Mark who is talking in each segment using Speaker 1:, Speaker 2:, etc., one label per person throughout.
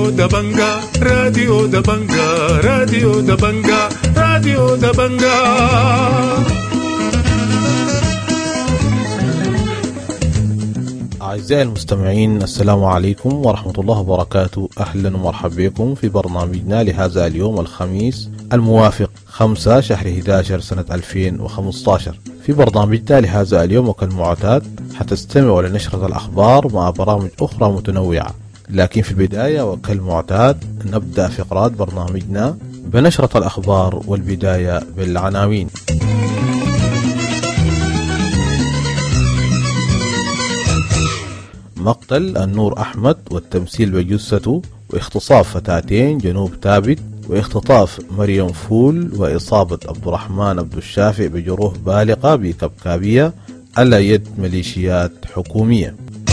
Speaker 1: راديو دبنجا راديو دبنجا راديو دبنجا راديو دبنجا.
Speaker 2: أعزائي المستمعين، السلام عليكم ورحمة الله وبركاته. أهلا ومرحبا بكم في برنامجنا لهذا اليوم الخميس الموافق 5 شهر 11 سنة 2015. في برنامجنا لهذا اليوم وكالمعتاد حتستمعوا لنشرة الأخبار مع برامج أخرى متنوعة، لكن في البداية وكالمعتاد نبدأ فقرات برنامجنا بنشرة الأخبار والبداية بالعناوين. مقتل النور أحمد والتمثيل بجثته، واختطاف فتاتين جنوب تابت، واختطاف مريم فول، وإصابة عبد الرحمن عبد الشافع بجروح بالغة بكبكابية على يد ميليشيات حكومية.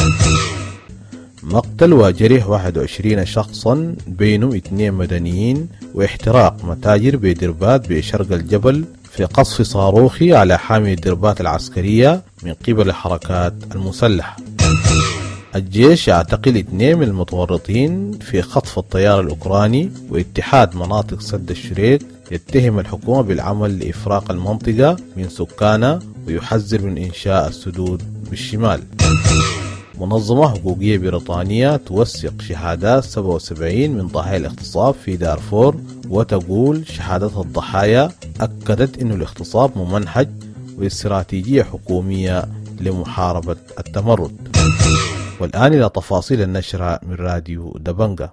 Speaker 2: مقتل وجرح 21 شخصا بينهم 2 مدنيين، واحتراق متاجر بدربات بشرق الجبل في قصف صاروخي على حامي الدربات العسكرية من قبل الحركات المسلحة. الجيش يعتقل 2 من المتورطين في خطف الطيار الأوكراني، واتحاد مناطق سد الشريك يتهم الحكومة بالعمل لإفراق المنطقة من سكانها، ويحذر من إنشاء السدود بالشمال. منظمة حقوقية بريطانية توثق شهادات 77 من ضحايا الاغتصاب في دارفور، وتقول شهادات الضحايا أكدت أن الاغتصاب ممنهج واستراتيجية حكومية لمحاربة التمرد. والآن إلى تفاصيل النشرة من راديو دبنجا.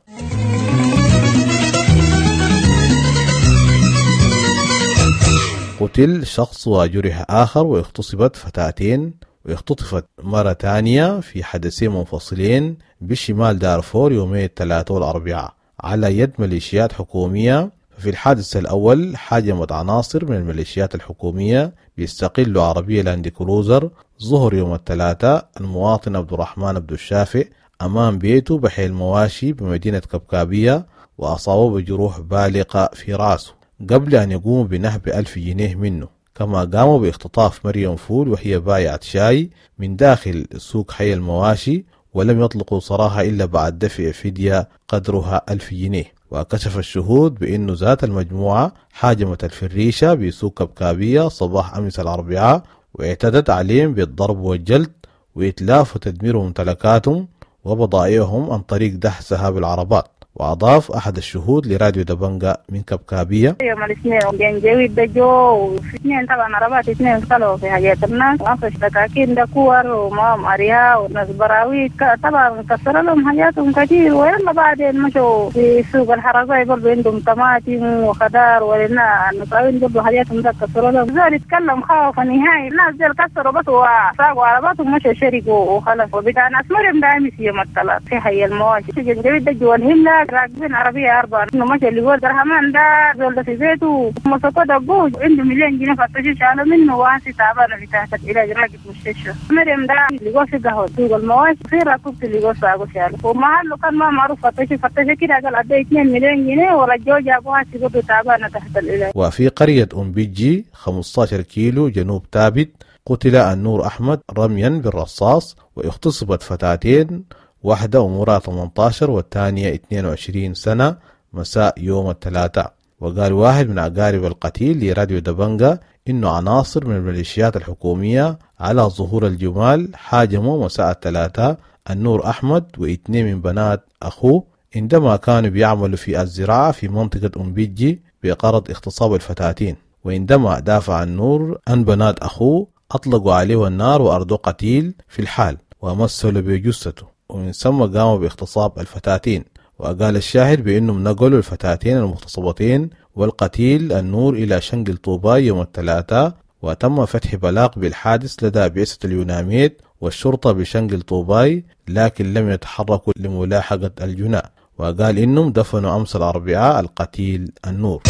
Speaker 2: قتل شخص وجرح آخر، واغتصبت فتاتين، واختطفت مرة تانية في حدثين منفصلين بشمال دارفور يومي الثلاثاء والأربعاء على يد ميليشيات حكومية. في الحادث الأول حاجمت عناصر من الميليشيات الحكومية بيستقلوا عربية لاند كروزر ظهر يوم الثلاثاء المواطن عبد الرحمن عبد الشافع أمام بيته بحي المواشي بمدينة كبكابية، وأصابه بجروح بالغة في رأسه قبل أن يقوموا بنهب 1000 جنيه منه. كما قاموا باختطاف مريم فول وهي بايعة شاي من داخل سوق حي المواشي، ولم يطلقوا سراحها إلا بعد دفع فدية قدرها 1000 جنيه. وكشف الشهود بأن ذات المجموعة حاجمت الفريشة بسوق كبكابية صباح أمس الأربعاء، واعتدت عليهم بالضرب والجلد وإتلاف وتدمير ممتلكاتهم وبضائعهم عن طريق دحسها بالعربات. وأضاف أحد الشهود لراديو دبنجا من كبكابية:
Speaker 3: يوم الاثنين جنجويد دجو، وفي 2 طبعا عربات 2 طلعوا في حاجات الناس، وقفش دكاكين دكور ومام أريها وناس براويت طبعا كسر لهم حاجاتهم كثير. ويلا بعدين مشوا في سوق الحرزاي برضو عندهم طماطم وخضار، ولنا المساوين برضو حاجاتهم ده كسروا لهم. زول يتكلم خوفا نهائي، الناس دول كسروا بس وساقوا عرباتهم مشوا شرقوا وخلص. وبتاع ناس مريم دايمس يوم الثلاث في حي المواشي جنجويد دجو والهلا راكبين عربية 4 إنه مشى اللي هو الرحمن ده زول ده في بيته مسكوا دقوه عنده 2,000 جنيه فتشوا شالوا منه، وانسي تعبانة في تحت العلاج راكب مستشفى. مريم ده اللي هو في قهوة سوق المواشي في راكبت اللي هو ساقوا شالوا، ومحله كان ما معروف فتشوا كده قال أدي 2 مليون جنيه ورجعوا جابوها سيقوا تعبانة تحت العلاج.
Speaker 2: وفي قرية بيجي 15 كيلو جنوب تابت قتل النور أحمد رميا بالرصاص، واغتصبت فتاتين، واحدة عمرها 18 والثانية 22 سنة مساء يوم الثلاثاء. وقال واحد من أقارب القتيل لراديو دبنجا إنه عناصر من الميليشيات الحكومية على ظهور الجمال حاجموا مساء الثلاثاء النور أحمد و2 من بنات أخوه عندما كانوا بيعملوا في الزراعة في منطقة بيجي بغرض اغتصاب الفتاتين. وعندما دافع النور عن بنات أخوه أطلقوا عليه النار وأردوا قتيل في الحال ومثلوا بجثته، ومن ثم قاموا باغتصاب الفتاتين. وقال الشاهد بأنهم نقلوا الفتاتين المغتصبتين والقتيل النور إلى شنقل طوباي يوم الثلاثاء، وتم فتح بلاغ بالحادث لدى بعثة اليوناميد والشرطة بشنقل طوباي، لكن لم يتحركوا لملاحقة الجناة. وقال إنهم دفنوا أمس الأربعاء القتيل النور.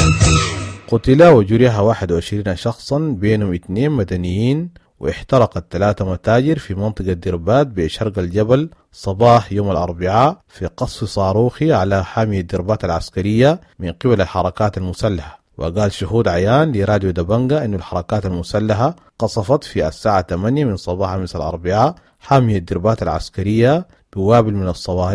Speaker 2: قتل وجرح 21 شخصا بينهم 2 مدنيين، واحترقت 3 متاجر في منطقة دربات بشرق الجبل صباح يوم الأربعاء في قصف صاروخي على حامي الدربات العسكرية من قبل الحركات المسلحة. وقال شهود عيان لراديو دبنجا أن الحركات المسلحة قصفت في الساعة 8 من صباح أمس الأربعاء حامي الدربات العسكرية بوابل من الصواريخ.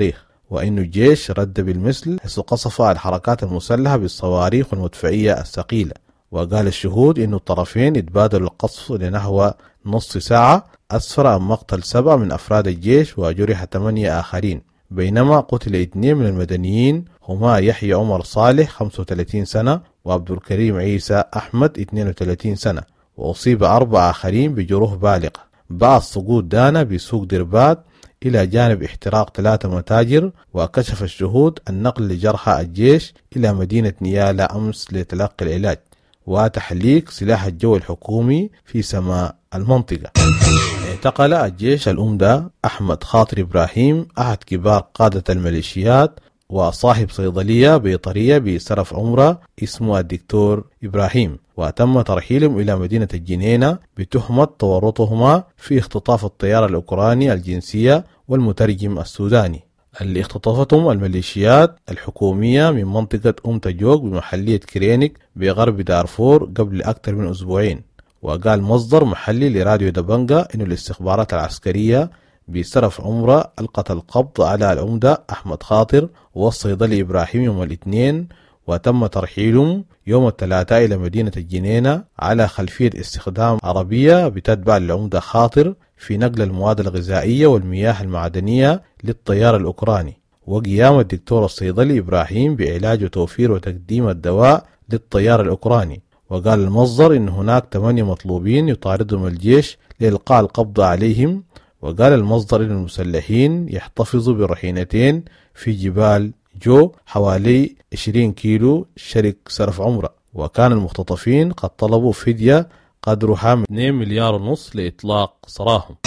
Speaker 2: وإن الجيش رد بالمثل حيث قصف الحركات المسلحة بالصواريخ والمدفعية الثقيلة. وقال الشهود إن الطرفين اتبادلوا القصف لنحو نصف ساعة، أسفر عن مقتل 7 من أفراد الجيش وجرح 8 آخرين، بينما قتل 2 من المدنيين هما يحيى عمر صالح 35 سنة وعبد الكريم عيسى أحمد 32 سنة، وأصيب 4 آخرين بجروح بالغة بعد سقوط دانا بسوق دربات، إلى جانب احتراق 3 متاجر. وكشف الشهود النقل لجرحى الجيش إلى مدينة نيالا أمس لتلقي العلاج، وتحليق سلاح الجو الحكومي في سماء المنطقة. اعتقل الجيش الأمدة أحمد خاطر إبراهيم أحد كبار قادة الميليشيات وصاحب صيدلية بيطرية بسرف عمرة اسمه الدكتور إبراهيم، وتم ترحيلهم إلى مدينة الجنينة بتهمة تورطهما في اختطاف الطيار الأوكراني الجنسية والمترجم السوداني اللي اختطفتهم الميليشيات الحكومية من منطقة تجوق بمحلية كرينيك بغرب دارفور قبل أكثر من أسبوعين. وقال مصدر محلي لراديو دبنجا إنه الاستخبارات العسكرية بسرف عمرة ألقت القبض على العمدة أحمد خاطر والصيدلي إبراهيم يوم الاثنين، وتم ترحيلهم يوم الثلاثاء إلى مدينة الجنينة على خلفية استخدام عربية بتتبع العمدة خاطر في نقل المواد الغذائية والمياه المعدنية للطيار الأوكراني، وقيام الدكتور الصيدلي إبراهيم بعلاج وتوفير وتقديم الدواء للطيار الأوكراني. وقال المصدر إن هناك 8 مطلوبين يطاردهم الجيش لإلقاء القبض عليهم. وقال المصدر إن المسلحين يحتفظوا برهينتين في جبال جو حوالي 20 كيلو شرق سرف عمرة، وكان المختطفين قد طلبوا فدية قدرها 2.5 مليار لإطلاق سراحهم.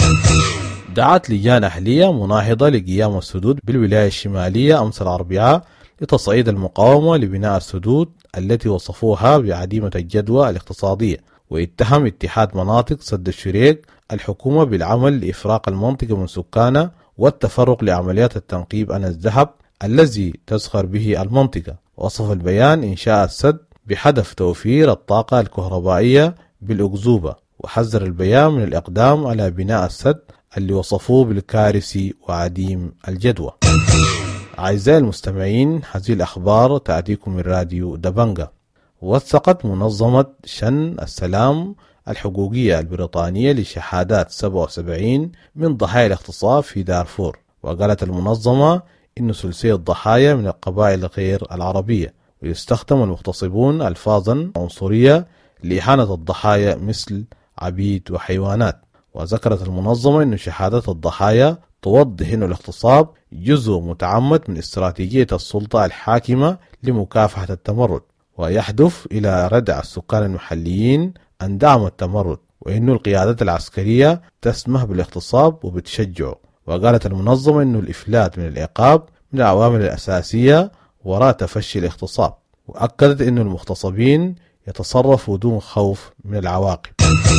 Speaker 2: دعت لجان أهلية مناهضة لقيام السدود بالولاية الشمالية أمس الأربعاء لتصعيد المقاومة لبناء السدود التي وصفوها بعديمة الجدوى الاقتصادية، واتهم اتحاد مناطق سد الشريك الحكومة بالعمل لإفراق المنطقة من سكانها والتفرق لعمليات التنقيب عن الذهب الذي تزخر به المنطقة. وصف البيان إنشاء السد بهدف توفير الطاقة الكهربائية بالأكذوبة، وحذر البيان من الإقدام على بناء السد اللي وصفوه بالكارثي وعديم الجدوى. أعزائي المستمعين، هذه الأخبار تأتيكم من راديو دبنجا. وثقت منظمة شن السلام الحقوقية البريطانية لشهادات 77 من ضحايا الاغتصاب في دارفور. وقالت المنظمة إن ثلثي الضحايا من القبائل غير العربية، ويستخدم المغتصبون ألفاظا عنصرية لإهانة الضحايا مثل عبيد وحيوانات. وذكرت المنظمة أن شهادات الضحايا توضح أن الاغتصاب جزء متعمد من استراتيجية السلطة الحاكمة لمكافحة التمرد، ويحدث إلى ردع السكان المحليين عن دعم التمرد، وأن القيادات العسكرية تسمح بالاغتصاب وبتشجعه. وقالت المنظمة أن الإفلات من العقاب من العوامل الأساسية وراء تفشي الاغتصاب، وأكدت أن المغتصبين يتصرفوا دون خوف من العواقب.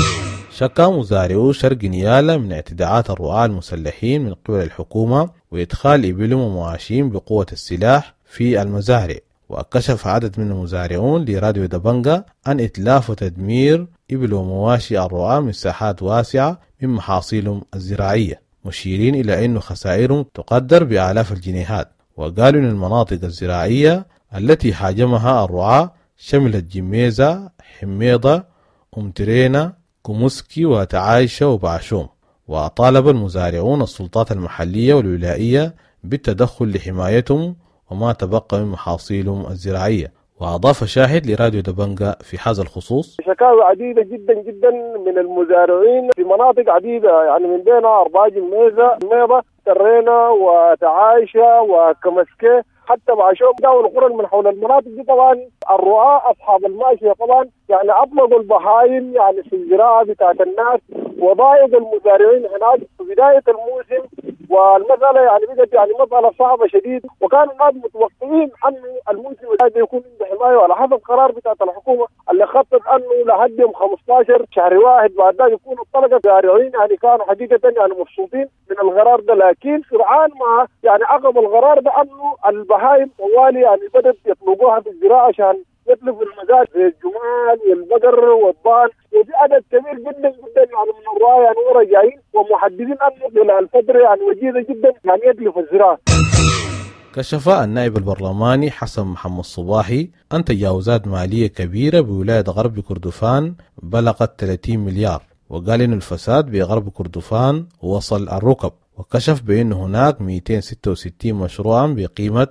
Speaker 2: شكى مزارعو شرق نيالا من اعتداءات الرعاة المسلحين من قبل الحكومة وإدخال إبلهم ومواشيم بقوة السلاح في المزارع. وكشف عدد من المزارعون لراديو دبنجا عن إتلاف وتدمير إبل ومواشي الرعاة من ساحات واسعة من محاصيلهم الزراعية، مشيرين إلى أن خسائرهم تقدر بآلاف الجنيهات. وقالوا أن المناطق الزراعية التي هاجمها الرعاة شملت جميزة، حميضة، أمترينا، كوموسكي وتعايشة وبعشوم. وطالب المزارعون السلطات المحلية والولائية بالتدخل لحمايتهم وما تبقى من محاصيلهم الزراعية. وأضاف شاهد لراديو دبنجا في هذا الخصوص:
Speaker 4: شكاوى عديدة جدا جدا من المزارعين في مناطق عديدة، يعني من بينها 4 جميزة، حميضة، ترينا وتعايشة وكمسكة حتى بعشوم داول القرى من حول المناطق دي. طبعا الرعاة أصحاب الماشية طبعا يعني أطلقوا البهايم يعني في الزراعة بتاعت الناس، وضايق المزارعين هناك في بداية الموسم. والمسألة يعني بقت يعني مسألة صعبة شديد، وكانوا الناس متوقعين أنه الموسم هذا يكون بحماية على حسب قرار بتاعت الحكومة اللي خطط أنه لحد يوم 15 شهر 1 بعد ذلك يكونوا الطلقة الزارعين يعني كانوا حقيقة يعني مبسوطين من القرار ده. لكن سرعان ما يعني عقب القرار ده أنه البهايم طوالي يعني بدأت يطلقوها في الزراعة عشان يطلقوا المزارع زي الجمال والبقر والضان، وفي عدد كبير جدا جدا يعني من الرعاة يعني ورا جايين ومحددين أنه خلال الفترة يعني وجيزة جدا يعني يتلف الزراعة.
Speaker 2: كشف النائب البرلماني حسن محمد صباحي أن تجاوزات مالية كبيرة بولاية غرب كردفان بلغت 30 مليار، وقال إن الفساد بغرب كردفان وصل الركب، وكشف بأن هناك 266 مشروعا بقيمة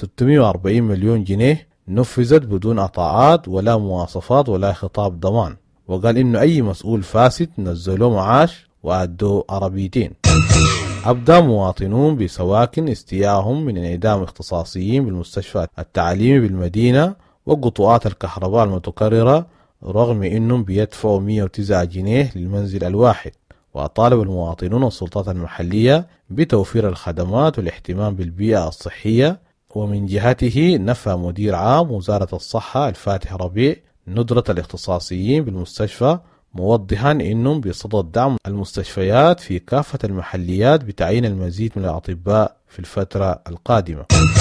Speaker 2: 640 مليون جنيه نفذت بدون عطاءات ولا مواصفات ولا خطاب ضمان، وقال إنه أي مسؤول فاسد نزلوا معاش وأدوا عربيتين. أبدأ مواطنون بسواكن استياءهم من انعدام اختصاصيين بالمستشفى التعليمي بالمدينة وقطوعات الكهرباء المتكررة رغم أنهم بيدفعوا 109 جنيه للمنزل الواحد. وطالب المواطنون السلطات المحلية بتوفير الخدمات والاهتمام بالبيئة الصحية. ومن جهته نفى مدير عام وزارة الصحة الفاتح ربيع ندرة الاختصاصيين بالمستشفى، موضحا أنهم بصدد دعم المستشفيات في كافة المحليات بتعيين المزيد من الأطباء في الفترة القادمة.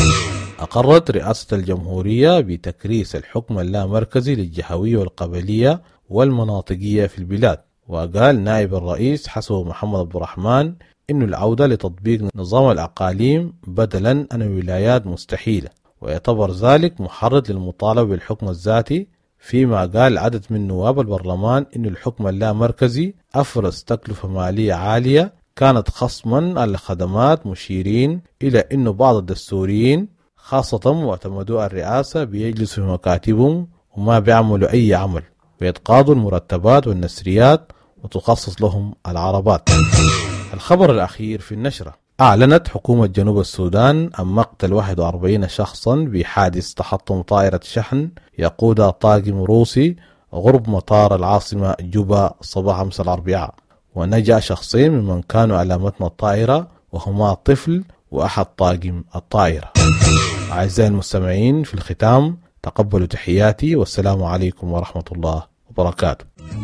Speaker 2: أقرت رئاسة الجمهورية بتكريس الحكم اللامركزي للجهوية والقبلية والمناطقية في البلاد. وقال نائب الرئيس حسن محمد عبد الرحمن إنه العودة لتطبيق نظام الأقاليم بدلا عن الولايات مستحيلة، ويعتبر ذلك محرض للمطالبة بالحكم الذاتي، فيما قال عدد من نواب البرلمان إن الحكم اللامركزي أفرز تكلفة مالية عالية كانت خصما على الخدمات، مشيرين إلى إنه بعض الدستوريين خاصة معتمدو الرئاسة بيجلسوا في مكاتبهم وما بيعملوا أي عمل، بيتقاضوا المرتبات والنسريات وتخصص لهم العربات. الخبر الأخير في النشرة: أعلنت حكومة جنوب السودان عن مقتل 41 شخصا بحادث تحطم طائرة شحن يقودها طاقم روسي غرب مطار العاصمة جوبا صباح أمس الأربعاء، ونجا شخصين ممن كانوا على متن الطائرة وهما طفل وأحد طاقم الطائرة. أعزائي المستمعين، في الختام تقبلوا تحياتي والسلام عليكم ورحمة الله وبركاته.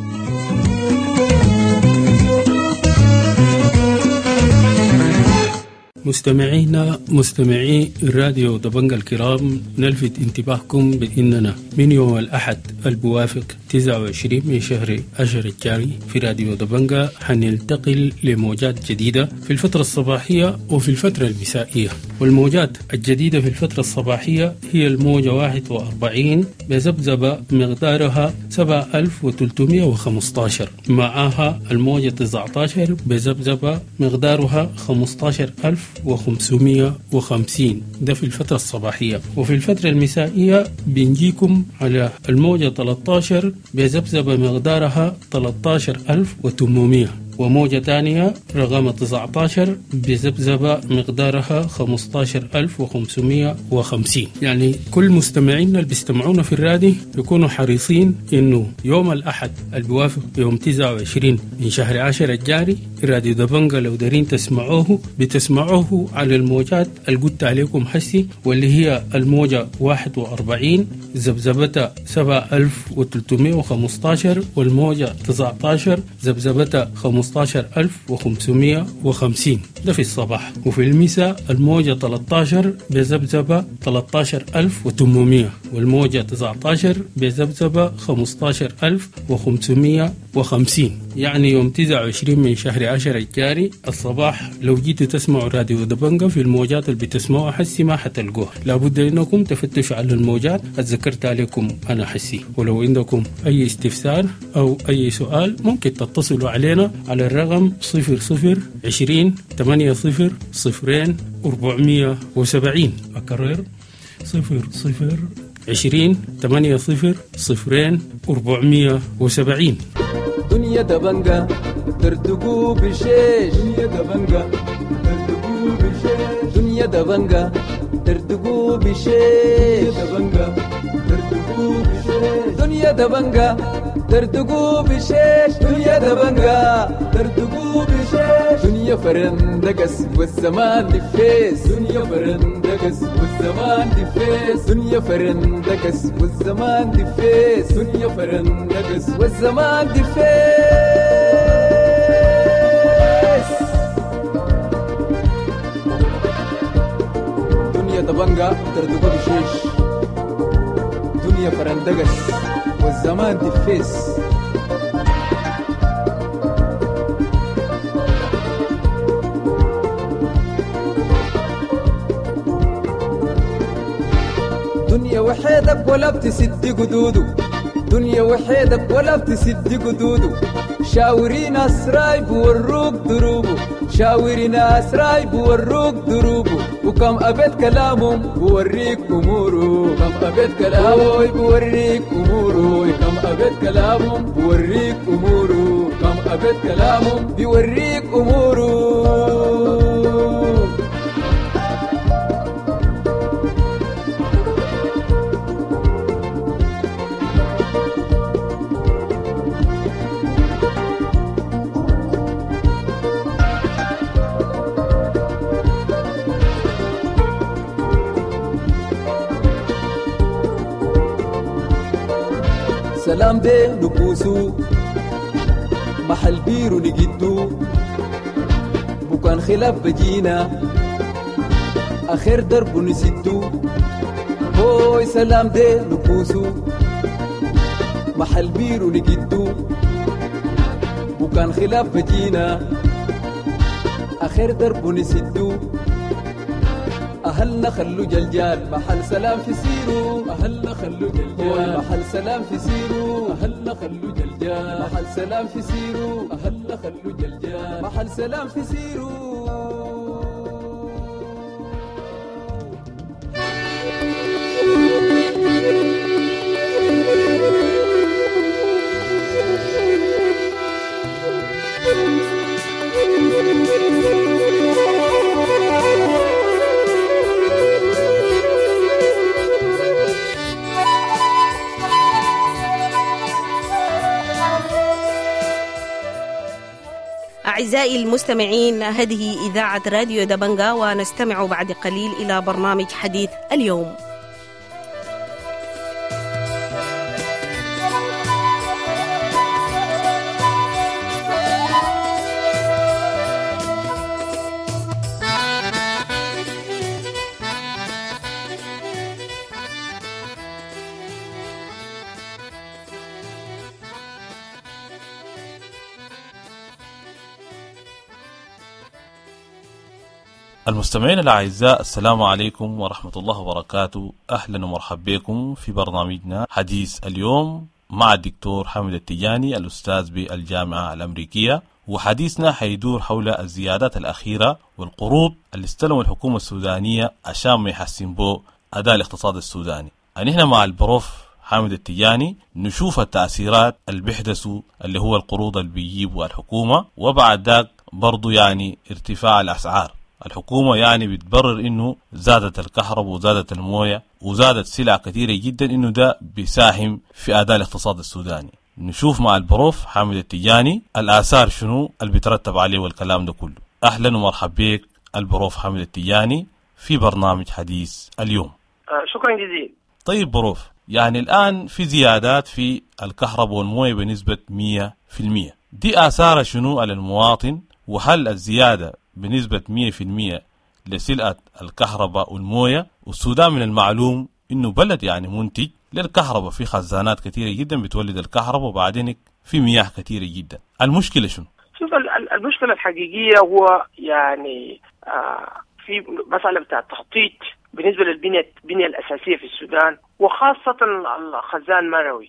Speaker 5: مستمعي الراديو دبنجة الكرام، نلفت انتباهكم بأننا من يوم الأحد الموافق 29 من شهر 10 الجاري في راديو دبنجة حنلتقل لموجات جديدة في الفترة الصباحية وفي الفترة المسائية. والموجات الجديدة في الفترة الصباحية هي الموجة 41 بذبذبة مقدارها 7315، معها الموجة 19 بذبذبة مقدارها 15550. ده في الفترة الصباحية. وفي الفترة المسائية بنجيكم على الموجة 13 بذبذبة مقدارها 13800، وموجة ثانية رقم 19 بذبذبة مقدارها 15550. يعني كل مستمعينا اللي بيستمعونا في الراديو يكونوا حريصين انه يوم الأحد البوافق يوم 29 من شهر 10 الجاري راديو دبنجة لو دارين تسمعوه بتسمعوه على الموجات اللي قلت عليكم حسي، واللي هي الموجة 41 ذبذبتها 7315، والموجة 19 ذبذبتها 15550. ده في الصباح. وفي المساء الموجة 13 بذبذبة 13800، والموجة 19 بذبذبة 15550. يعني يوم 29 من شهر 10 الجاري الصباح لو جيتوا تسمعوا راديو دبنجة في الموجات اللي بتسمعوها حسي ما حتلقوها، لابد انكم تفتشوا على الموجات ذكرت عليكم انا حسي. ولو عندكم اي استفسار او اي سؤال ممكن تتصلوا علينا على الرقم 0020 80 0470. أكرر 0020 80 0470.
Speaker 6: دنيا دبنجة ترتقو بالشيش، دنيا دبنجة ترتقو بالشيش، دنيا دبنجة ترتقو بالشيش، دبنجة ترتقو بالشيش، دنيا دبنجة ترتقو بالشيش، دنيا دبنجة ترتقو بالشيش، دنيا فرندقس والزمان دفيس، دنيا فرندقس والزمان دفيس، دنيا فرندقس والزمان دفيس، دنيا فرندقس والزمان دفيس. دنيا دبنجة ترتقو بالشيش، دنيا فرندقس والزمان دفيس. وحيدك ولا بتسد قدوده دنيا وحيدك ولا بتسد قدوده شاورين أسراي بوروك دروبه شاورين أسراي بوروك دروبه وكم أبد كلامهم بوريك أموره كم أبد كلامهم بوريك أموره كم أبد كلامهم بوريك أموره كم أبد كلامهم بوريك أموره سلام ده نبوسو محل بيرو نجدو بكان خلاف بجينا آخر درب نسدو هوي سلام ده نبوسو محل بيرو نجدو بكان خلاف بجينا آخر درب نسدو أهلنا خلو جلجال محل سلام في سيرو أهلنا خلو جلجال محل سلام في سيرو أهلنا خلو جلجال محل سلام في سيرو أهلنا خلو جلجال محل سلام في سيرو
Speaker 7: أعزائي المستمعين، هذه إذاعة راديو دبنجا، ونستمع بعد قليل إلى برنامج حديث اليوم.
Speaker 8: المستمعين الأعزاء، السلام عليكم ورحمة الله وبركاته. أهلا ومرحبا بكم في برنامجنا حديث اليوم مع الدكتور حامد التجاني الأستاذ بالجامعة الأمريكية، وحديثنا حيدور حول الزيادات الأخيرة والقروض اللي استلم الحكومة السودانية عشان ما يحسن بو أداء الاقتصاد السوداني. نحن مع البروف حامد التجاني نشوف التأثيرات اللي بيحدثوا اللي هو القروض اللي بيجيبوا الحكومة، وبعد ذاك برضو ارتفاع الأسعار. الحكومة بتبرر انه زادت الكهرباء وزادت الموية وزادت سلع كثيرة جدا انه ده بيساهم في اداء الاقتصاد السوداني. نشوف مع البروف حامد التجاني الآثار شنو اللي بيترتب عليه والكلام ده كله. اهلا ومرحبا بك البروف حامد التجاني في برنامج حديث اليوم.
Speaker 9: شكرا جزيلا.
Speaker 8: طيب بروف، الآن في زيادات في الكهرباء والموية بنسبة 100%، دي آثار شنو على المواطن؟ وهل الزيادة بنسبة 100% لسلعة الكهرباء والموية؟ والسودان من المعلوم انه بلد منتج للكهرباء، في خزانات كثيرة جدا بتولد الكهرباء، وبعدين في مياه كثيرة جدا. المشكلة شنو؟
Speaker 9: شوف، المشكلة الحقيقية هو في مسألة بتاع التخطيط بالنسبة للبنية الأساسية في السودان، وخاصة الخزان مروي.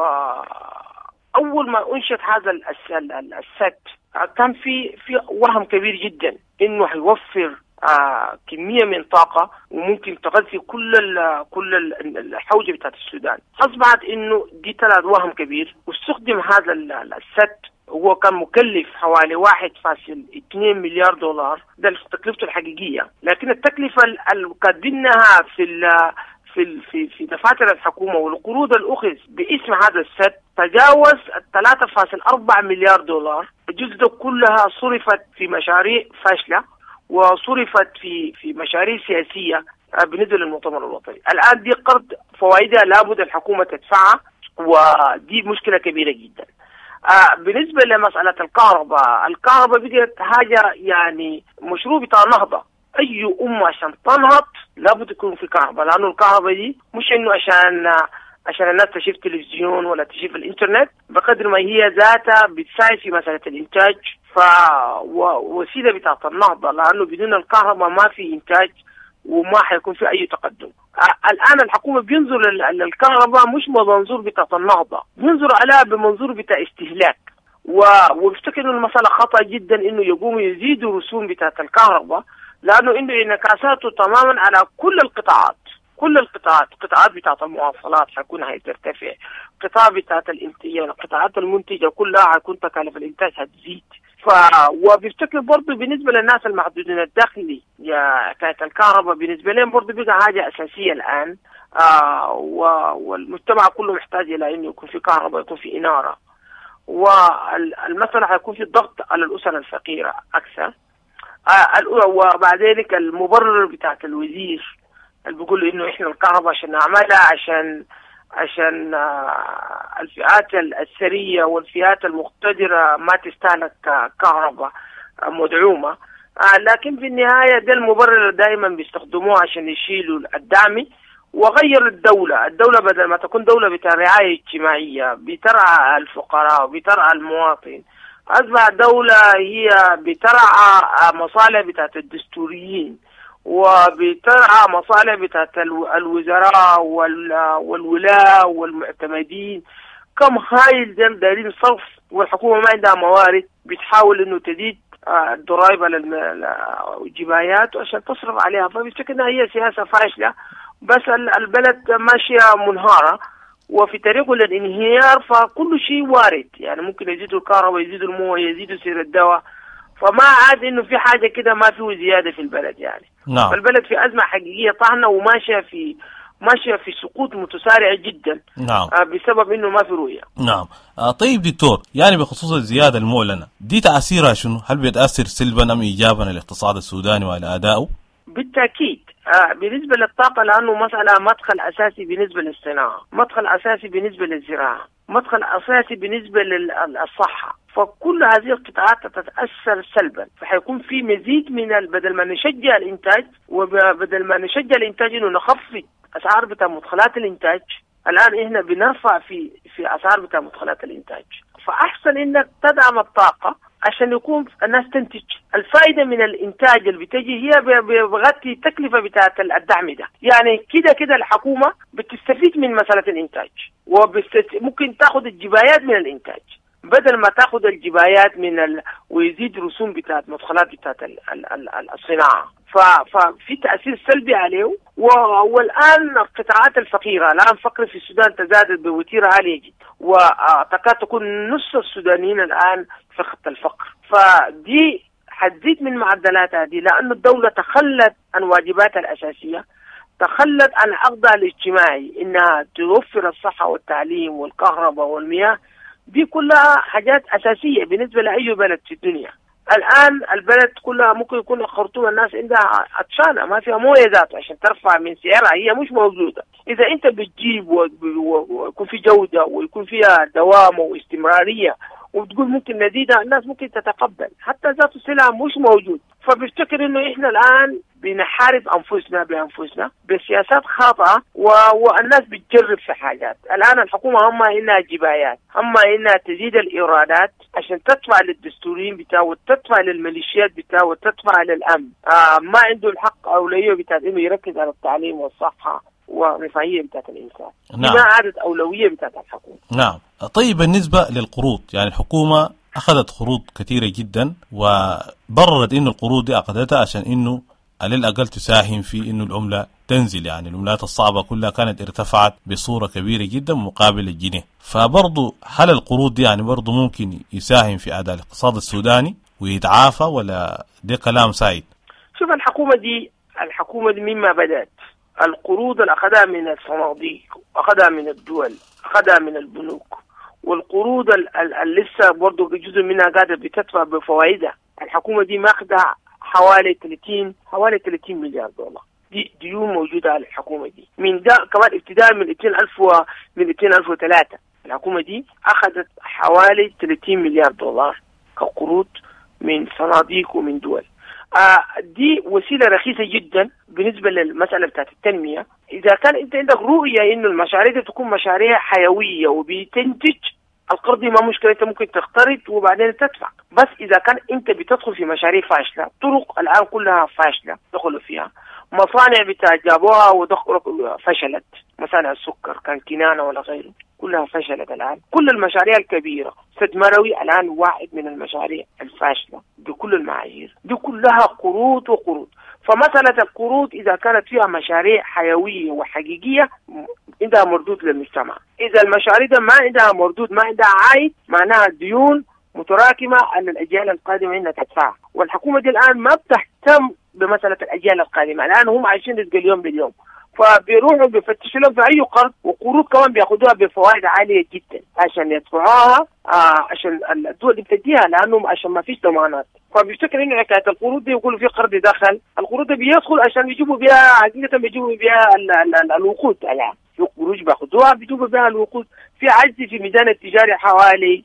Speaker 9: وأول ما أنشئت هذا السد كان في وهم كبير جدا انه هيوفر كمية من طاقة وممكن تغذي كل الحوجة بتاعت السودان. أصبحت انه دي طلعت وهم كبير، واستخدم هذا السد. هو كان مكلف حوالي 1.2 مليار دولار، ده تكلفته الحقيقية، لكن التكلفة اللي كاتبينها في دفاتر الحكومة والقروض الأخذ باسم هذا السد تجاوز 3.4 مليار دولار. الجزء ده كلها صرفت في مشاريع فاشلة، وصرفت في مشاريع سياسية بالنسبة للمؤتمر الوطني. الآن دي قرض فوائدها لابد الحكومة تدفعها، ودي مشكلة كبيرة جدا. بالنسبة لمسألة الكهرباء بقت حاجة مشروع بتاع نهضة. أي أمة عشان تنهض لابد يكون في كهرباء، لأنه الكهرباء دي مش إنه عشان الناس تشوف تلفزيون ولا تشوف الإنترنت، بقدر ما هي ذاتها بتساعد في مسألة الإنتاج. وسيلة بتاعت النهضة، لأنه بدون الكهرباء ما في إنتاج، وما حيكون في أي تقدم. الآن الحكومة بينظر للكهرباء مش بمنظور بتاع النهضة، بينظر عليها بمنظور بتاع استهلاك، وبيفتكر إنه المسألة خطأ جدا إنه يقوموا يزيدوا رسوم بتاعة الكهرباء، لأنه إنه انعكاساته تماما على كل القطاعات. قطاعات بتاعة المواصلات حيكون هيترتفع، قطاع بتاعة الانتاج، القطاعات المنتجة كلها حيكون تكاليف الإنتاج هتزيد. وبيفتكر برضه بالنسبة للناس المحدودين الدخل يا كانت الكهرباء بالنسبة لهم برضه بقى حاجة أساسية الآن. والمجتمع كله محتاج إلى إنه يكون في كهرباء، يكون في إنارة، والمسألة حيكون في ضغط على الأسر الفقيرة أكثر. وبعد ذلك المبرر بتاعة الوزير اللي بيقول إنه إحنا الكهرباء عشان نعملها عشان الفئات الثرية والفئات المقتدرة ما تستهلك كهرباء مدعومة، لكن في النهاية ده المبرر دائما بيستخدموه عشان يشيلوا الدعم. وغير الدولة بدل ما تكون دولة بتاع رعاية اجتماعية بترعى الفقراء وبترعى المواطن، أصبح دولة هي بترعى مصالح بتاعت الدستوريين وبترعى مصالح بتاعت الوزراء والولاة والمعتمدين. كم هاي دارين صرف، والحكومة ما عندها موارد، بتحاول إنه تزيد الضرائب على الجبايات عشان تصرف عليها. فبفتكر إنها هي سياسة فاشلة، بس البلد ماشية منهارة وفي طريقه للانهيار، فكل شيء وارد. يعني ممكن يزيدوا الكهرباء، يزيدوا المويه، يزيدوا سعر الدواء، فما عاد انه في حاجه كده ما فيه زياده في البلد يعني.
Speaker 8: نعم.
Speaker 9: فالبلد في ازمه حقيقيه طحنه وماشيه في سقوط متسارع جدا.
Speaker 8: نعم.
Speaker 9: بسبب انه ما في رؤيه.
Speaker 8: نعم. طيب دكتور، يعني بخصوص الزياده المعلنه دي تاثيرها شنو؟ هل بيتاثر سلبا ام ايجابا على الاقتصاد السوداني وعلى ادائه؟
Speaker 9: بالتأكيد. بالنسبة للطاقة لأنه مسألة مدخل أساسي بالنسبة للصناعة، مدخل أساسي بالنسبة للزراعة، مدخل أساسي بالنسبة للصحة، فكل هذه القطاعات تتأثر سلبا. فحيكون في مزيد من بدل ما نشجع الإنتاج، وبدل ما نشجع الإنتاج إنه نخفض أسعار بتاع مدخلات الإنتاج، الآن إحنا بنرفع في أسعار بتاع مدخلات الإنتاج. فأحسن إنك تدعم الطاقة عشان يكون الناس تنتج. الفائدة من الإنتاج اللي بتجي هي بغطي التكلفة بتاعة الدعم ده. يعني كده الحكومة بتستفيد من مسألة الإنتاج، وممكن تأخذ الجبايات من الإنتاج بدل ما تأخذ الجبايات ويزيد رسوم بتاعة مدخلات بتاعة الصناعة. ففي تأثير سلبي عليه. والآن القطاعات الفقيرة الآن فقر في السودان تزادت بوتيرة عالية جدا، وتكاد تكون نصف السودانيين الآن في خط الفقر. فدي حتزيد من معدلات هذه، لأن الدولة تخلت عن واجباتها الأساسية، تخلت عن عقدها الاجتماعي إنها توفر الصحة والتعليم والكهرباء والمياه. دي كلها حاجات أساسية بالنسبة لأي بلد في الدنيا. الآن البلد كلها ممكن يكون خرطوم الناس عندها عطشانة ما فيها موية ذات عشان ترفع من سعرها، هي مش موجودة. إذا أنت بتجيب ويكون في جودة ويكون فيها دوام واستمرارية وبتقول ممكن نزيدها، الناس ممكن تتقبل. حتى ذات السلع مش موجود. فبفتكر إنه إحنا الآن بنحارب أنفسنا بأنفسنا بسياسات خاطئة، والناس بتجرب في حاجات. الآن الحكومة هم إنها جبايات، هم إنها تزيد الإيرادات عشان تدفع للدستوريين بتاعه وتدفع للميليشيات بتاعه وتدفع للأمن. ما عنده الحق أولوية بتاع إنه يركز على التعليم والصحة والرفاهية بتاعت الإنسان.
Speaker 8: نعم.
Speaker 9: ما عادت أولوية بتاعت الحكومة.
Speaker 8: نعم. طيب بالنسبة للقروض، يعني الحكومة أخذت قروض كثيرة جدا وبررت إنه القروض دي أخذتها عشان إنه على الأقل تساهم في إنه العملة تنزل. يعني العملات الصعبة كلها كانت ارتفعت بصورة كبيرة جدا مقابل الجنيه. فبرضو هل القروض دي يعني برضو ممكن يساهم في أداء الاقتصاد السوداني ويتعافى، ولا ده كلام سايد؟
Speaker 9: شوف الحكومة دي مما بدأت القروض اللي أخذها من الصناديق، أخذها من الدول، أخذها من البنوك، والقروض اللي لسه برضو جزء منها قاعدة بتدفع بفوائدها. الحكومة دي ماخدها حوالي 30 مليار دولار. دي ديون موجودة على الحكومة دي. من ده كمان ابتداء من 2003 الحكومة دي أخذت حوالي 30 مليار دولار كقروض من صناديق ومن دول. دي وسيلة رخيصة جدا بالنسبة للمسألة بتاعت التنمية. إذا كان أنت عندك رؤية إنه المشاريع دي تكون مشاريع حيوية وبتنتج، القرض ما مشكلة، أنت ممكن تقترض وبعدين تدفع. بس إذا كان أنت بتدخل في مشاريع فاشلة، طرق الآن كلها فاشلة تدخل فيها، مصانع بتاع جابوها ودخلوا فشلت، مصانع السكر كان كنانة ولا غيره كلها فشلت الآن. كل المشاريع الكبيرة، سد مروي الآن واحد من المشاريع الفاشلة بكل المعايير، دي كلها قروض وقروض. فمسألة القروض إذا كانت فيها مشاريع حيوية وحقيقية عندها مردود للمجتمع. إذا المشاريع ده ما عندها مردود، ما عندها عائد، معناها ديون متراكمة على الأجيال القادمة إنها تدفع. والحكومة دي الآن ما بتهتم بمسألة الأجيال القادمة، الآن هم عايشين رزق اليوم باليوم، فبيروحوا بيفتشوا لهم في أي قرض، وقروض كمان بياخدوها بفوائد عالية جدا عشان يدفعوها، عشان الدول اللي بتديها، لأنه عشان ما فيش ضمانات. فبيفتكر إنه حكاية القروض دي يقولوا في قرض دخل، القروض دي بيدخل عشان يجيبوا بها حقيقة، بيجيبوا بها الوقود الآن، في قروض بياخدوها بيجيبوا بها الوقود. في عجز في الميزان التجاري حوالي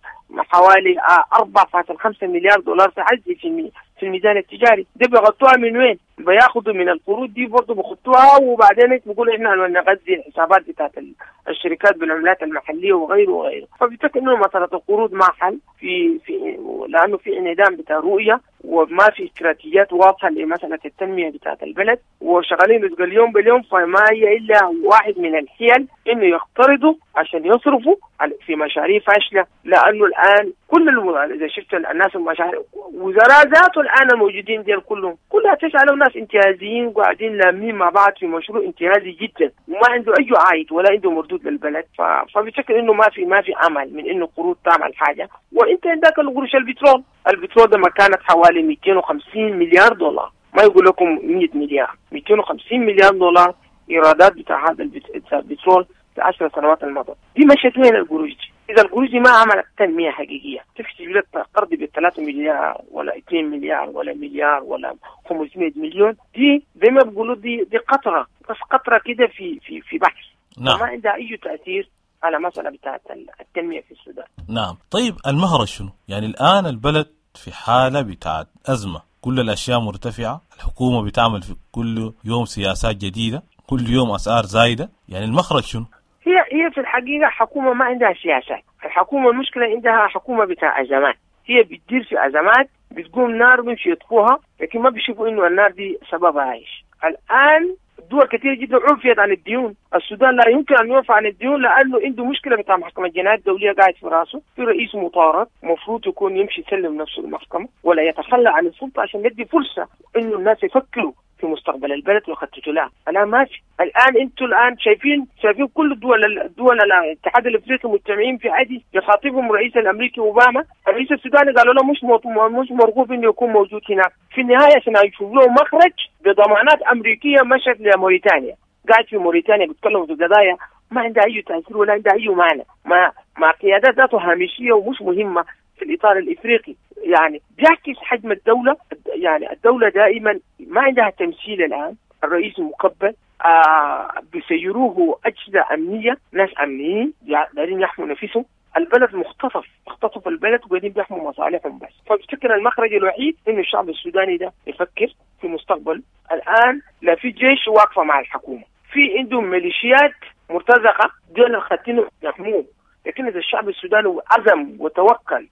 Speaker 9: 4.5 مليار دولار في عجز في الميزان التجاري. دي بيغطوها من وين؟ بياخدوا من القروض دي برضه بيخطوها، وبعدين بيقولوا احنا نغذي الحسابات بتاعت الشركات بالعملات المحليه وغيره. فبيفتكر انه مساله القروض ما حل في لانه في انعدام بتاع رؤيه، وما في استراتيجيات واضحه لمساله التنميه بتاعت البلد، وشغالين رزق اليوم باليوم. فما هي الا واحد من الحيل انه يقترضوا عشان يصرفوا في مشاريع فاشله. لانه الان كل اذا شفت الناس المشاريع وزراء ذاته الان الموجودين ديال كلها تسألوا ناس انتهازيين قاعدين لامين مع بعض في مشروع انتهازي جدا، وما عنده اي عائد ولا عنده مردود للبلد. فبشكل انه ما في امل من انه قروض تعمل حاجه. وانت عندك القروش البترول ده ما كانت حوالي 250 مليار دولار، ما يقول لكم 100 مليار، 250 مليار دولار ايرادات بتاع هذا البترول في 10 سنوات الماضيه. دي مشت وين القروش دي؟ إذا القروش دي ما عملت تنمية حقيقية، تفشي بلد قرض ب3 مليار ولا 2 مليار ولا مليار ولا 500 مليون، دي زي ما بيقولوا دي قطرة، بس قطرة كده في بحث.
Speaker 8: نعم.
Speaker 9: ما عندها أي تأثير على مسألة بتاعت التنمية في السودان.
Speaker 8: نعم. طيب المهرج شنو؟ يعني الآن البلد في حالة بتاعت أزمة، كل الأشياء مرتفعة، الحكومة بتعمل في كل يوم سياسات جديدة، كل يوم أسعار زايدة، يعني المخرج شنو؟
Speaker 9: هي في الحقيقة حكومة ما عندها سياسات. الحكومة المشكلة عندها حكومة بتاع أزمات، هي بتدير في أزمات، بتقوم نار بيمشي يطفوها، لكن ما بيشوفوا إنه النار دي سببها عايش. الآن دول كثير جدا عرفت عن الديون. السودان لا يمكن أن يوفى عن الديون لأنه عنده مشكلة بتاع محكمة الجنايات الدولية قاعد في راسه، في رئيس مطارد مفروض يكون يمشي يسلم نفسه للمحكمة ولا يتخلى عن السلطة عشان يدي فرصة إنه الناس يفكروا في مستقبل البلد ويخططوا لها. الآن ماشي. الآن أنتوا الآن شايفين كل الدول الاتحاد الافريقي مجتمعين في عدي يخاطبهم الرئيس الامريكي اوباما. الرئيس السوداني قالوا له مش مرغوب انه يكون موجود هناك. في النهايه عشان يشوف له مخرج بضمانات امريكيه مشت لموريتانيا، قاعد في موريتانيا بيتكلموا في قضايا ما عندها اي تاثير ولا عندها اي معنى، مع قيادات ذاته هامشيه ومش مهمه في الاطار الافريقي. يعني بيعكس حجم الدوله. يعني الدوله دائما ما عندها تمثيل. الان الرئيس مقبل، بيسيروه أجهزة أمنية، ناس أمنيين دايرين يحموا نفسهم. البلد اختطف البلد وقاعدين بيحموا مصالحهم بس. فبفتكر المخرج الوحيد إنه الشعب السوداني ده يفكر في مستقبل. الآن لا في جيش واقفة مع الحكومة، في عندهم ميليشيات مرتزقة دول الخاتين يحموه. لكن إذا الشعب السوداني عزم وتوكل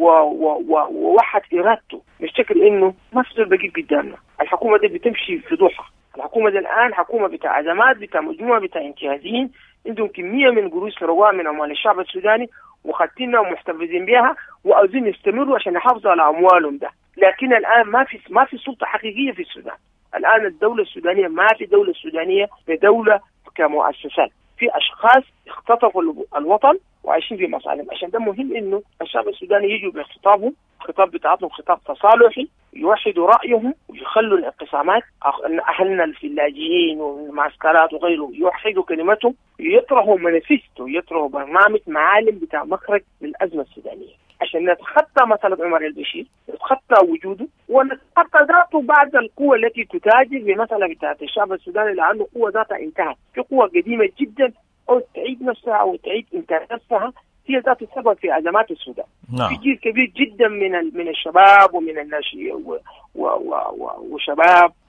Speaker 9: ووحد إرادته نفتكر إنه ما في بقي قدامنا. الحكومة دي بتمشي في ضوحها. الحكومة دي الآن حكومة بتاع أزمات، بتاع مجموعة بتاع انتهازيين، عندهم كمية من قروش سرقوها من أموال الشعب السوداني وخاتينها ومحتفظين بها وعاوزين يستمروا عشان يحافظوا على أموالهم ده. لكن الآن ما في سلطة حقيقية في السودان. الآن الدولة السودانية ما في دولة سودانية بدولة كمؤسسات، في أشخاص اختطفوا الوطن وعايشين في مصالح. عشان ده مهم إنه الشعب السوداني يجوا بخطابهم، خطاب بتاعتهم خطاب تصالحي، يوحدوا رأيهم ويخلوا الانقسامات، أهلنا الفلاجئين والمعسكرات وغيره يوحدوا كلمتهم، يطرحوا مانيفيستو، يطرحوا برنامج معالم بتاع مخرج للأزمة السودانية عشان نتخطى مسألة عمر البشير، نتخطى وجوده ونتخطى ذاته بعد القوة التي تتاجر بمسألة بتاعت الشعب السوداني، لأنه قوة ذاتها انتهت. في قوة قديمة جدا أو تعيد نفسها أو تعيد إنتاج نفسها هي ذات السبب في أزمات السودان.
Speaker 8: نعم.
Speaker 9: في جيل كبير جدا من الشباب ومن الناشئين وشباب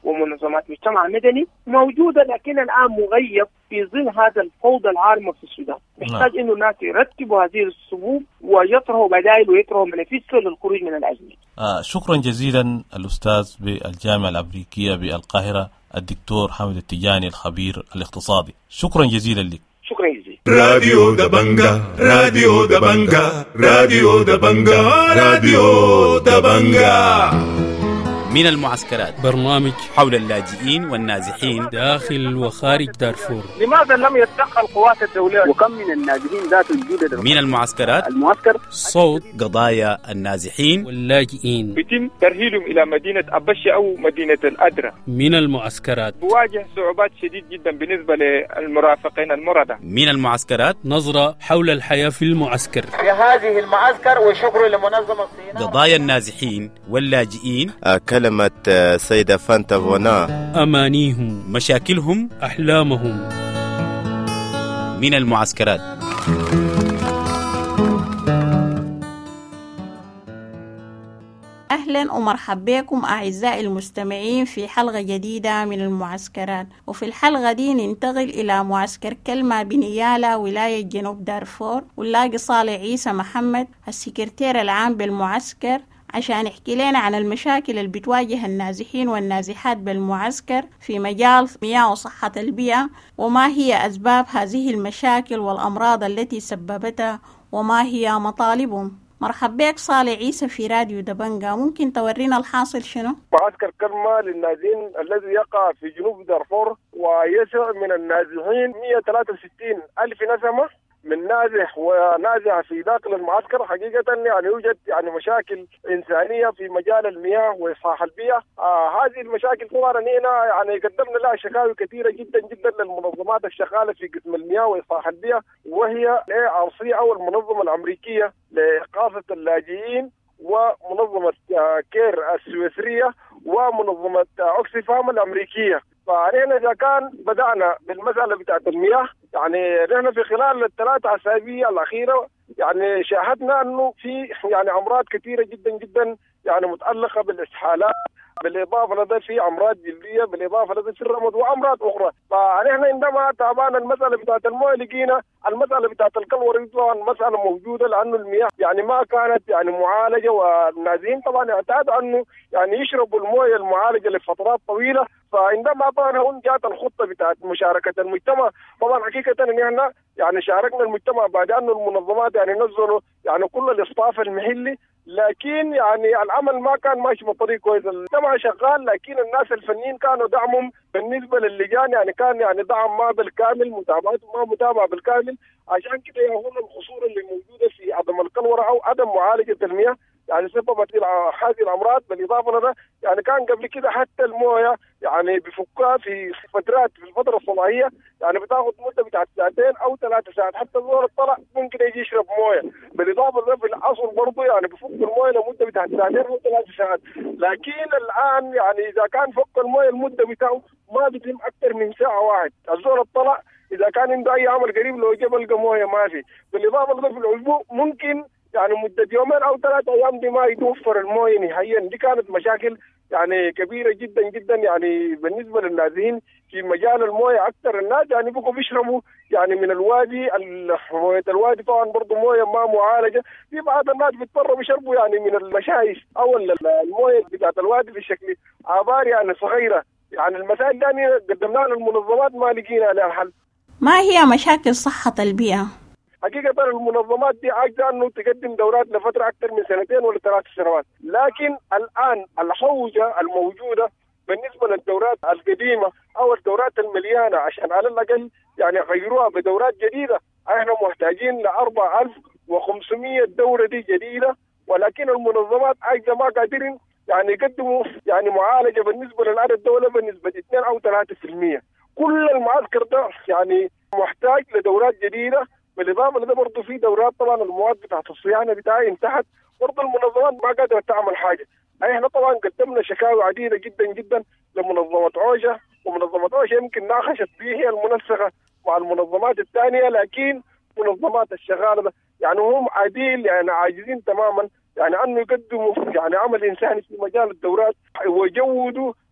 Speaker 9: ومنظمات مجتمع مدني موجودة، لكن الآن مغيب في ظل هذا الفوضى العارمة في السودان. محتاج إنه الناس يرتبوا هذه الصفوف ويطرحوا بدائل ويطرحوا منافسه للخروج من الأزمة.
Speaker 8: شكرا جزيلا الأستاذ بالجامعة الأمريكية بالقاهرة الدكتور حامد التجاني الخبير الاقتصادي. شكرا جزيلا لك.
Speaker 9: شكرا جزيلا.
Speaker 1: راديو دبنجا راديو دبنجا راديو دبنجا راديو دبنجا.
Speaker 10: من المعسكرات،
Speaker 5: برنامج
Speaker 10: حول اللاجئين والنازحين
Speaker 5: داخل وخارج دارفور.
Speaker 4: لماذا لم يتدخل القوات الدولية؟
Speaker 11: وكم من النازحين ذات الجودة؟
Speaker 10: من المعسكرات،
Speaker 11: المعسكر
Speaker 5: صوت
Speaker 10: قضايا النازحين
Speaker 5: واللاجئين.
Speaker 12: يتم ترحيلهم إلى مدينة أبشة أو مدينة الأدرى.
Speaker 5: من المعسكرات،
Speaker 12: تواجه صعوبات شديد جدا بالنسبة للمرافقين المردة.
Speaker 10: من المعسكرات،
Speaker 5: نظرة حول الحياة في المعسكر.
Speaker 11: في هذه المعسكر، وشكر لمنظمة الصيناء.
Speaker 10: قضايا النازحين واللاجئين،
Speaker 13: كلمة سيدة فانتا فونا،
Speaker 5: أمانيهم،
Speaker 10: مشاكلهم،
Speaker 5: أحلامهم.
Speaker 10: من المعسكرات.
Speaker 14: أهلا ومرحبا بكم أعزائي المستمعين في حلقة جديدة من المعسكرات. وفي الحلقة دي ننتقل إلى معسكر كلمة بنيالا ولاية جنوب دارفور، ونلاقي صالح عيسى محمد السكرتير العام بالمعسكر عشان يحكي لنا عن المشاكل اللي بتواجه النازحين والنازحات بالمعسكر في مجال مياه وصحة البيئة، وما هي أسباب هذه المشاكل والأمراض التي سببتها، وما هي مطالبهم. مرحبا بك صالح عيسى في راديو دبنجا، ممكن تورينا الحاصل شنو؟
Speaker 4: معسكر كلمة للنازحين الذي يقع في جنوب دارفور ويسع من النازحين 163 ألف نسمة من نازح ونازحة في داخل المعسكر. حقيقة يعني يوجد يعني مشاكل إنسانية في مجال المياه وإصلاح البيئة. هذه المشاكل طبعا هنا يعني قدمنا لها شكاوي كثيرة جدا جدا للمنظمات الشغالة في قسم المياه وإصلاح البيئة، وهي ARC أو المنظمة الأمريكية لإغاثة اللاجئين، ومنظمة كير السويسرية، ومنظمة أوكسفام الأمريكية. فعلينا إذا كان بدأنا بالمسألة بتاعت المياه، يعني نحن في خلال الثلاثة أسابيع الأخيرة يعني شاهدنا أنه في يعني أمراض كثيرة جدا جدا يعني متعلقة بالإسهالات، بالإضافة لدى في أمراض جلدية، بالإضافة لدى في الرمد وأمراض أخرى. فنحن عندما تابعنا المسألة بتاعت المويه لقينا المسألة بتاعت الكلوري طبعا مسألة موجودة، لأنه المياه يعني ما كانت يعني معالجة، والنازحين طبعا اعتادوا أنه يعني يشربوا المويه المعالجة لفترات طويلة. فعندما طبعا هون جاءت الخطة بتاعت مشاركة المجتمع، طبعا حقيقة إن احنا يعني شاركنا المجتمع بعد أن المنظمات يعني نزلوا يعني كل الاصطاف المحلي، لكن يعني العمل ما كان ماشي بطريقة كويسة. المجتمع شغال، لكن الناس الفنيين كانوا دعمهم بالنسبة للجان يعني كان يعني دعم ما بالكامل، متابعته ما متابعة بالكامل. عشان كده هنا الخصور اللي موجودة في عدم الكلورة أو عدم معالجة المياه يعني سببت هذه الأمراض. بالإضافة لنا يعني كان قبل كده حتى المويه يعني بفكها في فترات في الفترة الصباحية يعني بتاخد مدة بتاعت 2 أو 3 ساعات، حتى الظهر الطلع ممكن يجي يشرب مويه. بالإضافة لنا في العصر برضه يعني بفك المويه لمدة بتاعت 2 أو 3 ساعات. لكن الآن يعني إذا كان فك المويه المدة بتاعه ما بيتم أكثر من ساعة واحد. الظهر الطلع إذا كان عنده أي عمل قريب لو جاب لقى مويه ما في. بالإضافة لنا في الأسبوع ممكن يعني مدة 2 أو 3 أيام دي ما يتوفر المويه نهائيا. دي كانت مشاكل يعني كبيرة جدا جدا يعني بالنسبة للنازحين في مجال المويه. أكثر الناس يعني بقوا بيشربوا يعني من الوادي، مويه الوادي طبعا برضو مويه ما معالجة. في بعض الناس بيضطروا بيشربوا يعني من المشايش أو المويه بتاعت الوادي بشكل عبارة يعني صغيرة. يعني المسائل دي قدمناها للمنظمات ما لقينا لها حل.
Speaker 14: ما هي مشاكل صحة البيئة؟
Speaker 4: حقيقة المنظمات دي عاجزة أنه تقدم دورات لفترة أكثر من 2 ولا 3 سنوات، لكن الآن الحوجة الموجودة بالنسبة للدورات القديمة أو الدورات المليانة عشان على الأقل يعني غيروها بدورات جديدة. احنا محتاجين ل 4500 دورة دي جديدة، ولكن المنظمات عاجزة ما قادرين يعني يقدموا يعني معالجة بالنسبة للعدد الدولة بنسبة 2 أو 3%. كل المعسكر ده يعني محتاج لدورات جديدة. بالإضافة لده برضه في دورات طبعا المواد بتاعت الصيانة بتاعي انتهت، برضه المنظمات ما قادرة تعمل حاجة. احنا طبعا قدمنا شكاوى عديدة جدا جدا لمنظمة عوجة، ومنظمة عوجة يمكن ناقشت به هي المنسقة مع المنظمات الثانية، لكن منظمات الشغالة ده يعني هم عديل يعني عاجزين تماما يعني أنه يقدموا يعني عمل إنساني في مجال الدورات ويجودوا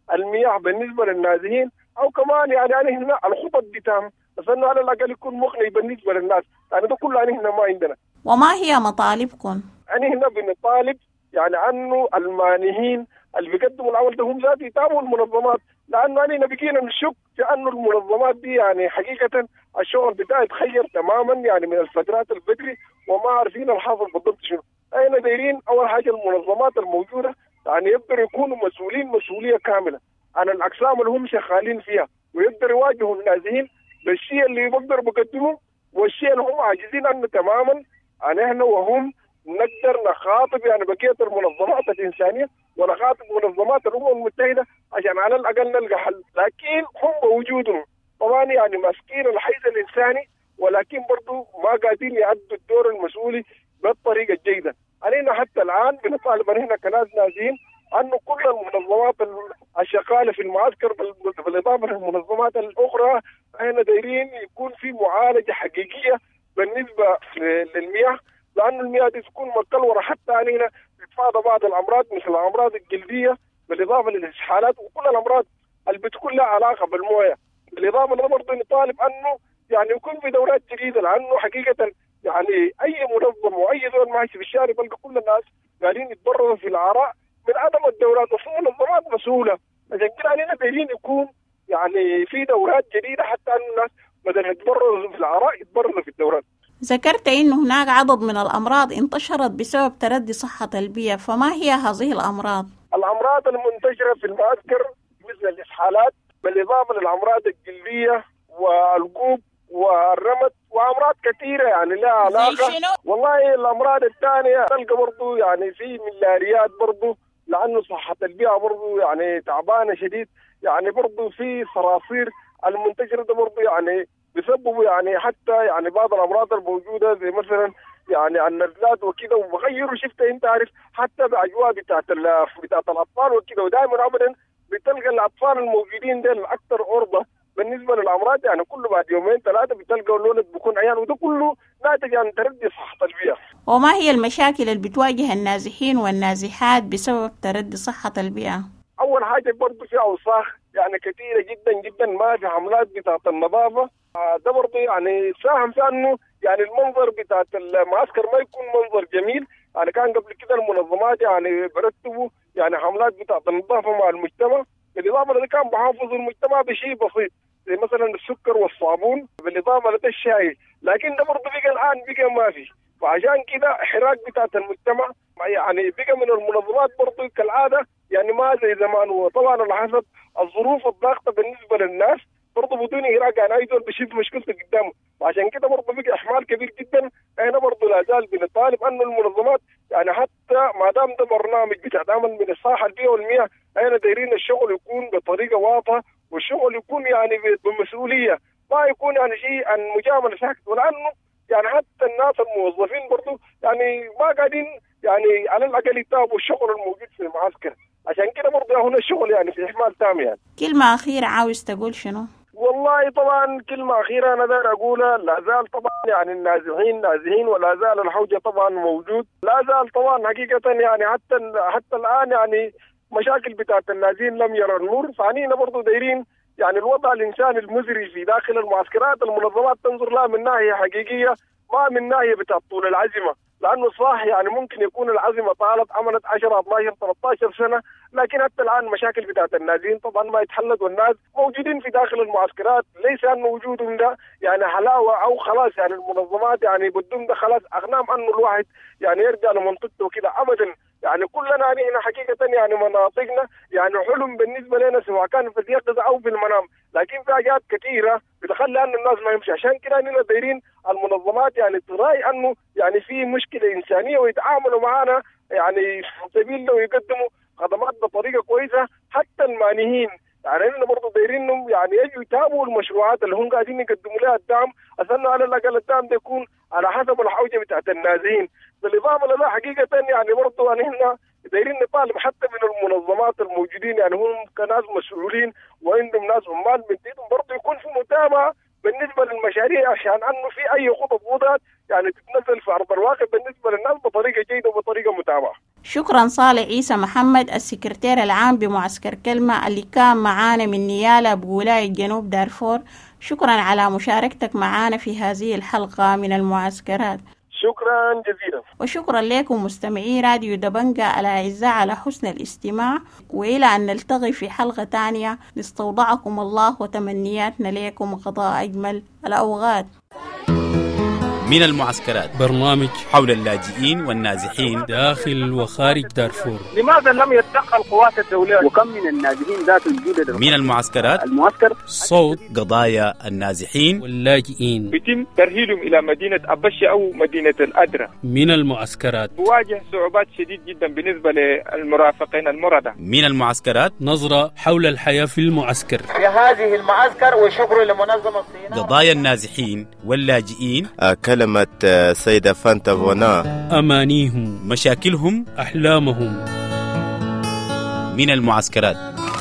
Speaker 4: المياه بالنسبة للنازحين، أو كمان يعني هنا الخطط بتاعهم بس انه على الاقل يكون مقنع بالنسبه للناس، يعني ده كله يعني هنا ما عندنا.
Speaker 14: وما هي مطالبكم؟
Speaker 4: يعني هنا بنطالب يعني انه المانحين اللي بيقدموا العمل ده هم ذات يتابعوا المنظمات، لانه يعني بقينا نشك في انه المنظمات دي يعني حقيقه الشغل بتاعها يتخير تماما يعني من الفترات البدري وما عارفين الحاصل بالضبط شنو. احنا دايرين اول حاجه المنظمات الموجوده يعني يقدروا يكونوا مسؤولين مسؤوليه كامله عن الاقسام اللي هم شغالين فيها، ويقدروا يواجهوا النازحين بالشيء اللي بقدر بقدمه والشيء اللي هم عاجزين عنه تماما. يعني احنا وهم نقدر نخاطب يعني بقيه المنظمات الانسانيه ونخاطب منظمات الامم المتحده عشان على الاقل نلقى حل، لكن هم بوجودهم طبعا يعني ماسكين الحيز الانساني ولكن برضه ما قادرين يأدوا الدور المسؤولي بالطريقه الجيده. علينا حتى الان بنطالب هنا كناس نازحين انه كل المنظمات الشغاله في المعسكر بالاضافه للمنظمات الاخرى احنا دايرين يكون في معالجه حقيقيه بالنسبه للمياه، لانه المياه دي تكون متكلوره حتى علينا تتفادى بعض الامراض مثل الامراض الجلديه بالاضافه للاسهالات وكل الامراض اللي بتكون لها علاقه بالمويه. بالاضافه لده برضه نطالب انه يعني يكون في دورات جديده، لانه حقيقه يعني اي منظمه واي دول ماشي في الشارع بلقى كل الناس قاعدين يتضرروا في العراء من عدم الدورات، وفي منظمات مسؤوله. عشان كده علينا دايرين يكون يعني في دورات جديده حتى انه الناس بدل يتضرروا في العراء يتضرروا في الدورات.
Speaker 14: ذكرت انه هناك عدد من الامراض انتشرت بسبب تردي صحه البيئه، فما هي هذه الامراض؟
Speaker 4: الامراض المنتشره في المعسكر مثل الاسهالات بالاضافه للامراض الجلديه والقوب والرمد وامراض كثيره يعني لها علاقه. والله الامراض الثانيه تلقى برضه يعني في ملاريات برضه، لانه صحه البيئه برضه يعني تعبانه شديد، يعني برضه في صراصير المنتشره ده برضه يعني بسببوا يعني حتى يعني بعض الامراض الموجوده زي مثلا يعني النزلات وكذا، وبغيروا شفت انت عارف حتى باجواء بتاعت الاطفال وكذا، ودائما ابدا بتلقى الاطفال الموجودين دول اكثر عرضه بالنسبه للامراض، يعني كل بعد يومين ثلاثه بتلقى الولد بيكون عيان، وده كله ناتج عن تردي صحه البيئه.
Speaker 14: وما هي المشاكل اللي بتواجه النازحين والنازحات بسبب تردي صحه البيئه؟
Speaker 4: اول حاجه برضه في اوساخ يعني كثيره جدا جدا، ما في حملات بتاعت النظافه، ده برضه يعني ساهم في انه يعني المنظر بتاعت المعسكر ما يكون منظر جميل. يعني كان قبل كده المنظمات يعني برتبوا يعني حملات بتاعت النظافه مع المجتمع، بالاضافه لده كان بحافظوا المجتمع بشيء بسيط زي مثلا السكر والصابون بالاضافه لده الشاي، لكن ده برضه بقى الان بقى ما في، وعشان كده احراج بتاعت المجتمع يعني بقى من المنظمات برضه كالعاده يعني ما زي زمان. وطبعا على حسب الظروف الضاغطه بالنسبه للناس برضه بدون إراقة يعني أي دول بيشوف مشكلته قدامه، وعشان كده برضه بقى إحمال كبير جدا. احنا برضه لا زال بنطالب أن المنظمات يعني حتى ما دام ده برنامج بتعمل من الصحة البيئة والمياه، احنا دايرين الشغل يكون بطريقة واضحة والشغل يكون يعني بمسؤولية، ما يكون يعني شيء عن مجاملة ساكت، ولأنه يعني حتى الناس الموظفين برضه يعني ما قاعدين يعني على الأقل يتابعوا الشغل الموجود في المعسكر، عشان كده برضه هنا الشغل يعني في إحمال تام. يعني
Speaker 14: كلمة أخيرة عاوز تقول شنو؟
Speaker 4: والله طبعا كلمة أخيرة أنا داير أقولها، لا زال طبعا يعني النازحين نازحين ولا زال الحوجة طبعا موجود، لا زال طبعا حقيقة يعني حتى الآن يعني مشاكل بتاعت النازحين لم يرى النور. فعنينا برضو دايرين يعني الوضع الإنساني المزري في داخل المعسكرات المنظمات تنظر لها من ناحية حقيقية ما من ناحية بتاعت طول العزمة، لأنه صح يعني ممكن يكون العزمة طالت عملت 10 12 13 سنة، لكن حتى الآن مشاكل بتاعت النازحين طبعا ما يتحلت، والناس موجودين في داخل المعسكرات، ليس أن وجودهم ده يعني حلاوة أو خلاص يعني المنظمات يعني بدهم ده خلاص أغنام أنه الواحد يعني يرجع لمنطقته وكده أبدا. يعني كلنا هنا حقيقة يعني مناطقنا يعني حلم بالنسبة لنا سواء كان في اليقظة أو في المنام، لكن في حاجات كثيرة بتخلي أن الناس ما يمشي. عشان كده أننا دايرين المنظمات يعني تراعي أنه يعني في مشكلة إنسانية ويتعاملوا معنا يعني في سبيل لو يقدموا خدمات بطريقة كويسة. حتى المانحين يعني احنا برضه دايرينهم يعني يجوا يتابعوا المشروعات اللي هم قاعدين يقدموا لها الدعم، عشان على الاقل الدعم ده يكون على حسب الحوجه بتاعت النازحين. بالاضافه لده حقيقه يعني برضه يعني احنا دايرين نطالب حتى من المنظمات الموجودين يعني هم كناس مسؤولين وعندهم ناس عمال بنتيتهم برضه يكون في متابعه بالنسبه للمشاريع عشان انه في اي خطط وضعت يعني تتنزل في ارض الواقع بالنسبه للناس بطريقه جيده وبطريقه متابعه.
Speaker 14: شكرا صالح عيسى محمد السكرتير العام بمعسكر كلمة اللي كان معانا من نيالا بولاية جنوب دارفور. شكرا على مشاركتك معانا في هذه الحلقة من المعسكرات.
Speaker 4: شكرا جزيلا.
Speaker 14: وشكرا لكم مستمعي راديو دبنجة الأعزاء على حسن الاستماع، وإلى أن نلتقي في حلقة تانية نستودعكم الله وتمنياتنا لكم قضاء أجمل الأوقات.
Speaker 10: من المعسكرات
Speaker 5: برنامج
Speaker 10: حول اللاجئين والنازحين
Speaker 5: داخل وخارج دارفور.
Speaker 11: لماذا لم يتدخل القوات الدولية؟ وكم من النازحين ذات الجودة؟
Speaker 10: من المعسكرات
Speaker 11: المعسكر
Speaker 5: صوت
Speaker 10: قضايا النازحين
Speaker 5: واللاجئين.
Speaker 12: يتم ترحيلهم إلى مدينة أبشة أو مدينة الأدرى.
Speaker 5: من المعسكرات
Speaker 12: بواجه صعوبات شديد جدا بالنسبة للمرافقين المردة.
Speaker 10: من المعسكرات
Speaker 5: نظرة حول الحياة في المعسكر.
Speaker 11: في هذه المعسكر وشكر لمنظمة الصيناء.
Speaker 10: قضايا النازحين واللاجئين،
Speaker 13: كلمة سيدة فانتافونا،
Speaker 5: أمانيهم،
Speaker 10: مشاكلهم،
Speaker 5: أحلامهم.
Speaker 10: من المعسكرات.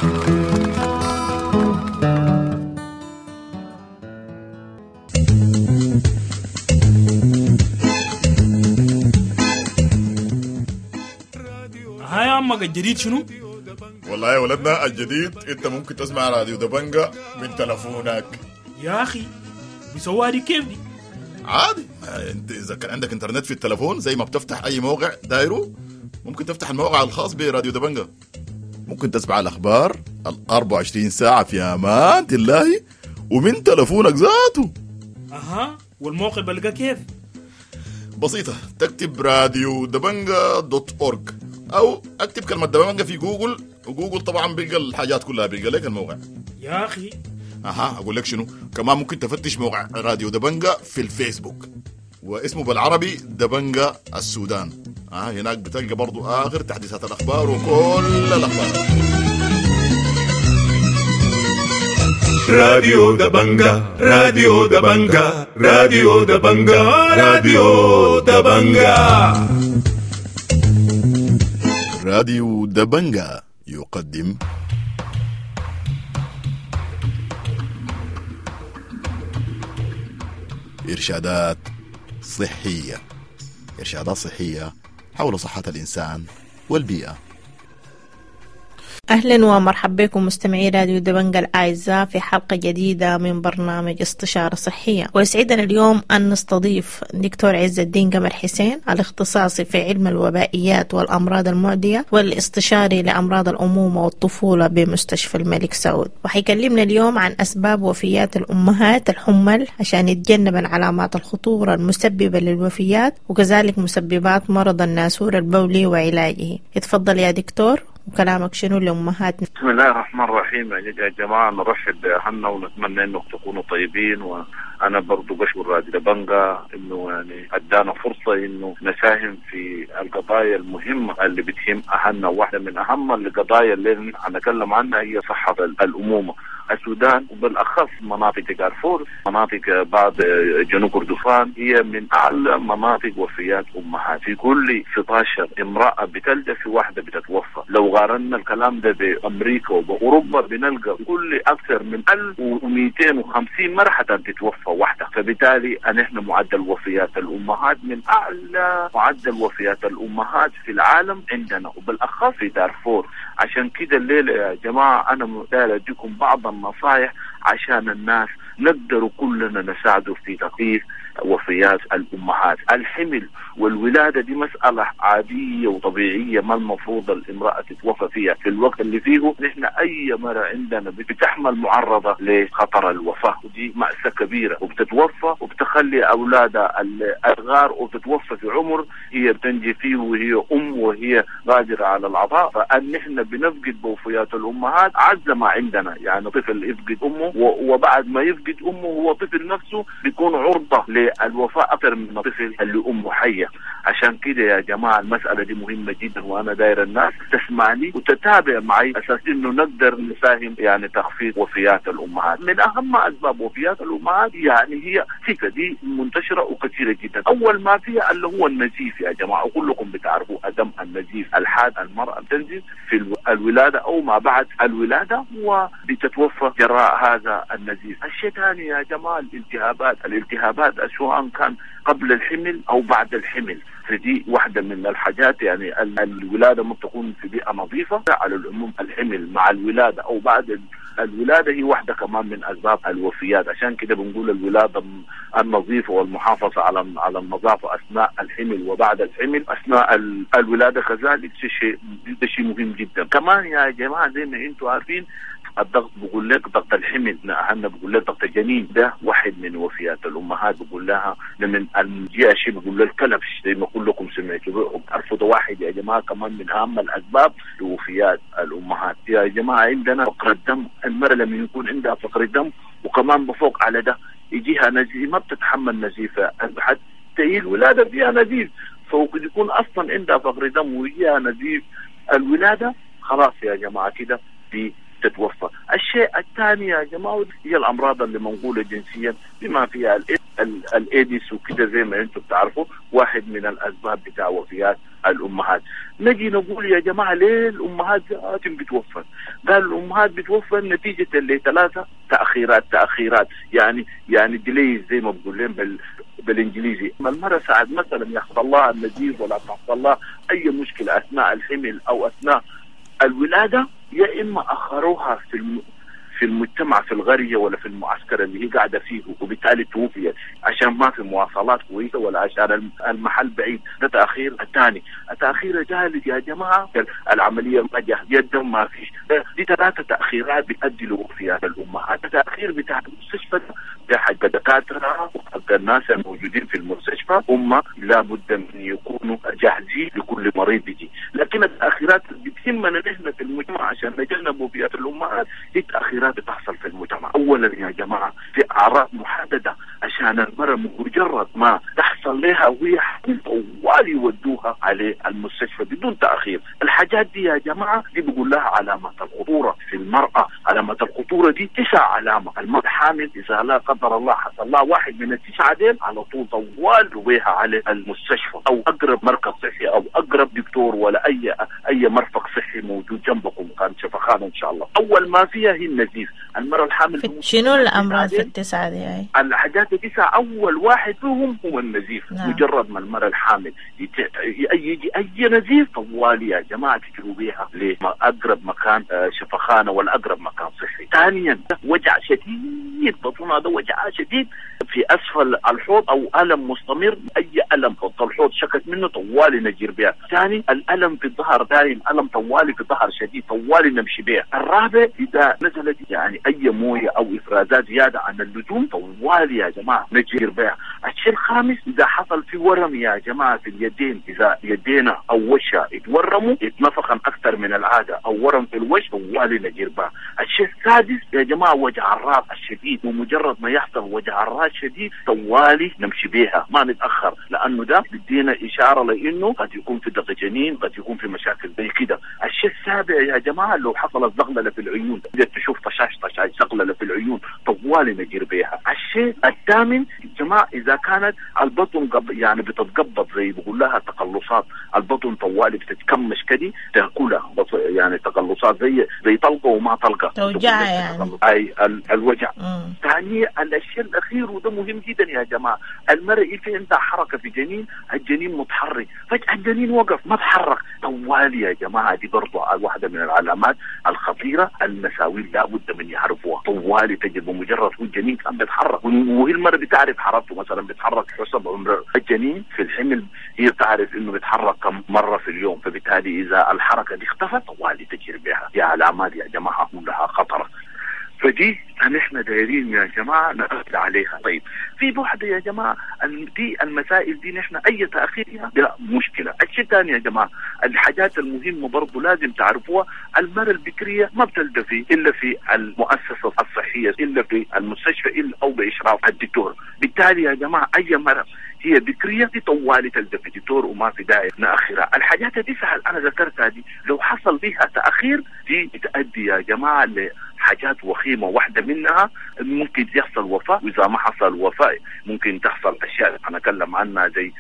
Speaker 15: ها يا عمك الجديد شنو؟
Speaker 1: والله يا ولدنا الجديد انت ممكن تسمع راديو دبنجة من تلفونك.
Speaker 15: يا أخي بيسووها دي كيف دي؟
Speaker 1: عادي، انت اذا كان عندك انترنت في التلفون زي ما بتفتح اي موقع دايره ممكن تفتح الموقع الخاص براديو دبنجة. ممكن تسمع الاخبار 24 ساعة في امان الله ومن تلفونك ذاته.
Speaker 15: اها، والموقع بلقى كيف؟
Speaker 1: بسيطة، تكتب راديو دبنجة.org او اكتب كلمة دبنجة في جوجل، وجوجل طبعا بيلقى الحاجات كلها، بيلقى لك الموقع.
Speaker 15: يا اخي
Speaker 1: اقول لك شنو كمان، ممكن تفتش موقع راديو دبنجة في الفيسبوك واسمه بالعربي دبنجة السودان. هناك بتلقى برضو اخر تحديثات الاخبار وكل الاخبار.
Speaker 16: راديو دبنجة، راديو دبنجة، راديو دبنجة، راديو دبنجة.
Speaker 1: راديو دبنجة يقدم إرشادات صحية، إرشادات صحية حول صحة الإنسان والبيئة.
Speaker 7: أهلا ومرحبا بكم مستمعي راديو دبنجة الأعزاء في حلقة جديدة من برنامج استشارة صحية. ويسعدنا اليوم أن نستضيف دكتور عز الدين قمر حسين، الاختصاصي في علم الوبائيات والأمراض المعدية والاستشاري لأمراض الأمومة والطفولة بمستشفى الملك سعود، وحيكلمنا اليوم عن أسباب وفيات الأمهات الحمل عشان يتجنبن علامات الخطورة المسببة للوفيات وكذلك مسببات مرض الناسور البولي وعلاجه. يتفضل يا دكتور، وكلامك شنو لأمهاتنا؟
Speaker 17: بسم الله الرحمن الرحيم. يا جماعة نرحب بأهلنا ونتمنى إنه تكونوا طيبين، وأنا برضو بشكر راديو دبنجة إنه يعني أدانا فرصة إنه نساهم في القضايا المهمة اللي بتهم أهلنا. واحدة من أهم القضايا اللي هنتكلم عنها هي صحة الأمومة. السودان وبالأخص مناطق دارفور، مناطق بعض جنوب كردفان، هي من أعلى مناطق وفيات أمهات. في كل 16 امرأة بتلد في واحدة بتتوفى. لو قارنا الكلام ده بأمريكا وبأوروبا بنلقى كل أكثر من 1250 مرة تتوفى واحدة. فبالتالي نحن معدل وفيات الأمهات من أعلى معدل وفيات الأمهات في العالم عندنا وبالأخص في دارفور. عشان كده الليلة يا جماعة أنا داير أديكم بعض النصائح عشان الناس نقدر كلنا نساعده في تخفيف وفيات الأمهات. الحمل والولادة دي مسألة عادية وطبيعية، ما المفروض الامرأة تتوفى فيها في الوقت اللي فيه. نحن أي مرة عندنا بتحمل معرضة لخطر الوفاة، ودي مأساة كبيرة، وبتتوفى وبتخلي أولادها الأصغار وبتتوفى في عمر هي بتنجي فيه وهي أم وهي قادرة على العطاء. فأن نحن بنفقد بوفيات الأمهات أعز ما عندنا. يعني طفل يفقد أمه وبعد ما يفقد أمه هو طفل نفسه بيكون عرضة للوفاة أكثر من الطفل اللي أمه حية. عشان كده يا جماعة المسألة دي مهمة جدا، وأنا داير الناس تسمعني وتتابع معي أساس إنه نقدر نساهم يعني تخفيض وفيات الأمهات. من أهم أسباب وفيات الأمهات يعني هي سكة دي منتشرة وكثيرة جدا. أول ما فيها اللي هو النزيف يا جماعة، وكلكم بتعرفوا أدم النزيف الحاد. المرأة تنزف في الولادة أو ما بعد الولادة وبتتوفى جراء هذا النزيف. الشيء الثاني يا جماعة الالتهابات سواء كان قبل الحمل أو بعد الحمل، فدي واحدة من الحاجات. يعني الولادة ممكن تكون في بيئة نظيفة على العموم، الحمل مع الولادة أو بعد الولادة هي واحدة كمان من أسباب الوفيات. عشان كده بنقول الولادة النظيفة والمحافظة على النظافة أثناء الحمل وبعد الحمل أثناء الولادة كذلك ده شيء مهم جدا. كمان يا جماعة زي ما انتم عارفين الضغط، بقول لك ضغط الحمل أهلنا بقول لك ضغط الجنين ده واحد من وفيات الأمهات. بقول لها من الجي شيء بقول له الكلبش زي ما كلكم سمعتوا، عرفوا ده واحد يا جماعة كمان من أهم الأسباب لوفيات الأمهات. يا جماعة عندنا فقر الدم، المرأة لما يكون عندها فقر الدم وكمان بفوق على ده يجيها نزيف، ما بتتحمل نزيفة حتى الولادة فيها نزيف، فممكن يكون أصلا عندها فقر دم ويجيها نزيف الولادة، خلاص يا جماعة كده دي تتوفى. الشيء الثاني يا جماعة هي الأمراض اللي منقولة جنسيا بما فيها الإيديس وكده زي ما أنتم بتعرفوا، واحد من الأسباب بتاع وفيات الأمهات. نجي نقول يا جماعة ليه الأمهات بتوفى؟ قال الأمهات بتوفى نتيجة ل3 تأخيرات يعني ديليز زي ما بقول لهم بالإنجليزي. المرأة ساعد مثلا يحصل لها النزيف ولا تحصل لها أي مشكلة أثناء الحمل أو أثناء الولادة، يا إما أخروها في المجتمع في القرية ولا في المعسكر اللي هي قاعدة فيه وبالتالي توفيت عشان ما في مواصلات كويسة ولا عشان المحل بعيد. ده تأخير. التأخير جالس يا جماعة العملية ما جاء الدم ما فيش. دي 3 تأخيرات بتؤدي لوفيات الأمهات. التأخير بتاع المستشفى بحق الدكاترة وحق الناس الموجودين في المستشفى هم لابد من يكونوا جاهزين لكل مريض يجي. لكن التأخيرات اللي بتهمنا نحن في المجتمع عشان نتجنب وفيات الأمهات دي تأخيرات بتحصل في المجتمع. أولا يا جماعة في أعراض محددة عشان المرأة مجرد ما تحصل لها وهي حامل طوال يودوها على المستشفى بدون تأخير. الحاجات دي يا جماعة دي بقول لها علامة الخطورة في المرأة. علامة الخطورة دي 9 علامة. المرأة حامل إذا لا قدر الله حصل لها واحد من ال9 ديل على طول طوال يودوها على المستشفى أو أقرب مركز صحي أو أقرب دكتور ولا أي مرفق صحي موجود جنبكم كان شفخانة إن شاء الله. أول ما فيها هي النزيف. المرأة الحامل
Speaker 7: شنو الأمراض في ال9 دي؟
Speaker 17: الحاجات 9 أول واحد فيهم هو النزيف. نعم. مجرد ما المرأة الحامل يجي أي نزيف طوالي يا جماعة تجروا بيها لأقرب مكان شفخانة ولا أقرب مكان صحي. ثانيا وجع شديد، بطنها هذا وجع شديد في أسفل الحوض أو ألم مستمر، أي ألم في الحوض شكت منه طوالي نجير بها. ثاني الألم في الظهر دائم، ألم طوالي في الظهر شديد طوالي نمشي بها. الرابع إذا نزلت يعني أي موية أو إفرازات زيادة عن اللزوم طوالي يا جماعة نجير بها. الشيء الخامس إذا حصل في ورم يا جماعة في اليدين، إذا يدينا أو وشها يتورموا يتنفخن أكثر من العادة أو ورم في الوجه طوالي نجير بها. الشيء السادس يا جماعة وجع الراس الشديد، ومجرد ما يحصل وجع الراس شديد طوالي نمشي بها ما نتأخر، لأنه ده بدينا إشارة لأنه قد يكون في ضغط جنين، قد يكون في مشاكل زي كده. الشيء السابع يا جماعة لو حصلت زغللة في العيون، إذا تشوف طشاش زغللة في العيون طوالي نجير بها. الشيء الثامن يا جماعة إذا كانت البطن يعني بتتقبض زي بقول لها تقلصات، البطن طوالي بتتكمش كده تاكلها يعني تقلصات زي طلقة وما طلقة
Speaker 7: توجع يعني
Speaker 17: أي الوجع. ثاني الشيء الأخير وده مهم جدا يا جماعة، المرأة في عندها حركة في جنين، الجنين متحرك فجأة الجنين وقف ما تحرك طوالي يا جماعة، دي برضو واحدة من العلامات الخطيرة المساويل لابد من يعرفوها. طوالي تجد بمجرد هو الجنين كان بيتحرك وهي المرأة بتعرف حركته، مثلا بيتحرك حسب عمر الجنين في الحمل، هي تعرف انه بيتحرك كم مرة في اليوم، فبالتالي اذا الحركة دي اختفت طوالي تجير بها. دي علامات يا جماعة كلها خطرة، فدي نحن دايرين يا جماعة نأكد عليها. طيب في بوحدة يا جماعة دي المسائل دي نحن أي تأخير لا مشكلة. الشيء الثاني يا جماعة الحاجات المهمة برضو لازم تعرفوها، المرأة البكرية ما بتلتفي إلا في المؤسسة الصحية إلا في المستشفى إلا أو بإشراف الدكتور. بالتالي يا جماعة أي مرأة هي بكرية دي طوالي تلتفي دكتور وما في داعي نأخرها. الحاجات دي سهل أنا ذكرتها دي لو حصل فيها تأخير دي بتؤدي يا جماعة حاجات وخيمة. واحدة منها ممكن يحصل وفاة، وإذا ما حصل وفاة ممكن تحصل أشياء هنتكلم عنها زي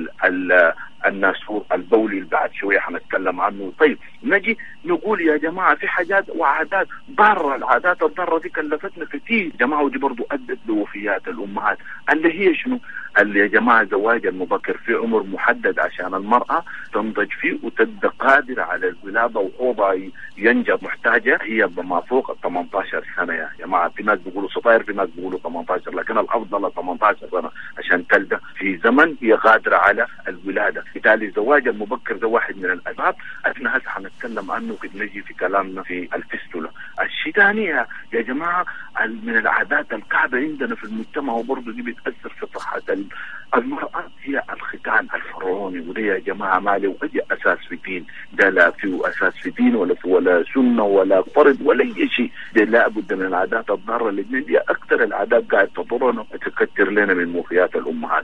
Speaker 17: الناسور البولي اللي بعد شوية هنتكلم عنه. طيب نجي نقول يا جماعة في حاجات وعادات ضارة، العادات الضارة دي كلفتنا كتير يا جماعة، ودي برضو أدت لوفيات الأمهات اللي هي شنو؟ اللي يا جماعة زواج المبكر في عمر محدد عشان المرأة تنضج فيه وتبقى قادرة على الولادة وحوضها ينجب محتاجة هي بما فوق 18 سنة يا جماعة. في ناس بيقولوا 16، في ناس بيقولوا 18، لكن الأفضل 18 سنة عشان تلدى في زمن هي قادرة على الولادة. بالتالي الزواج المبكر ده واحد من الأسباب احنا هسه حنتكلم عنه كده نجي في كلامنا في الفستولة. الشيء ثاني يا جماعة من العادات الكعبة عندنا في المجتمع وبرضه دي بتأثر في صحة المرأة هي الختان الفرعوني. وده يا جماعة ما له أي أساس في الدين، ده لا فيه أساس في دين ولا سنة ولا فرض ولا أي شيء. ده لا بد من العادات الضارة اللي دي أكثر العادات قاعد تضرنا وتكتر لنا من وفيات الأمهات.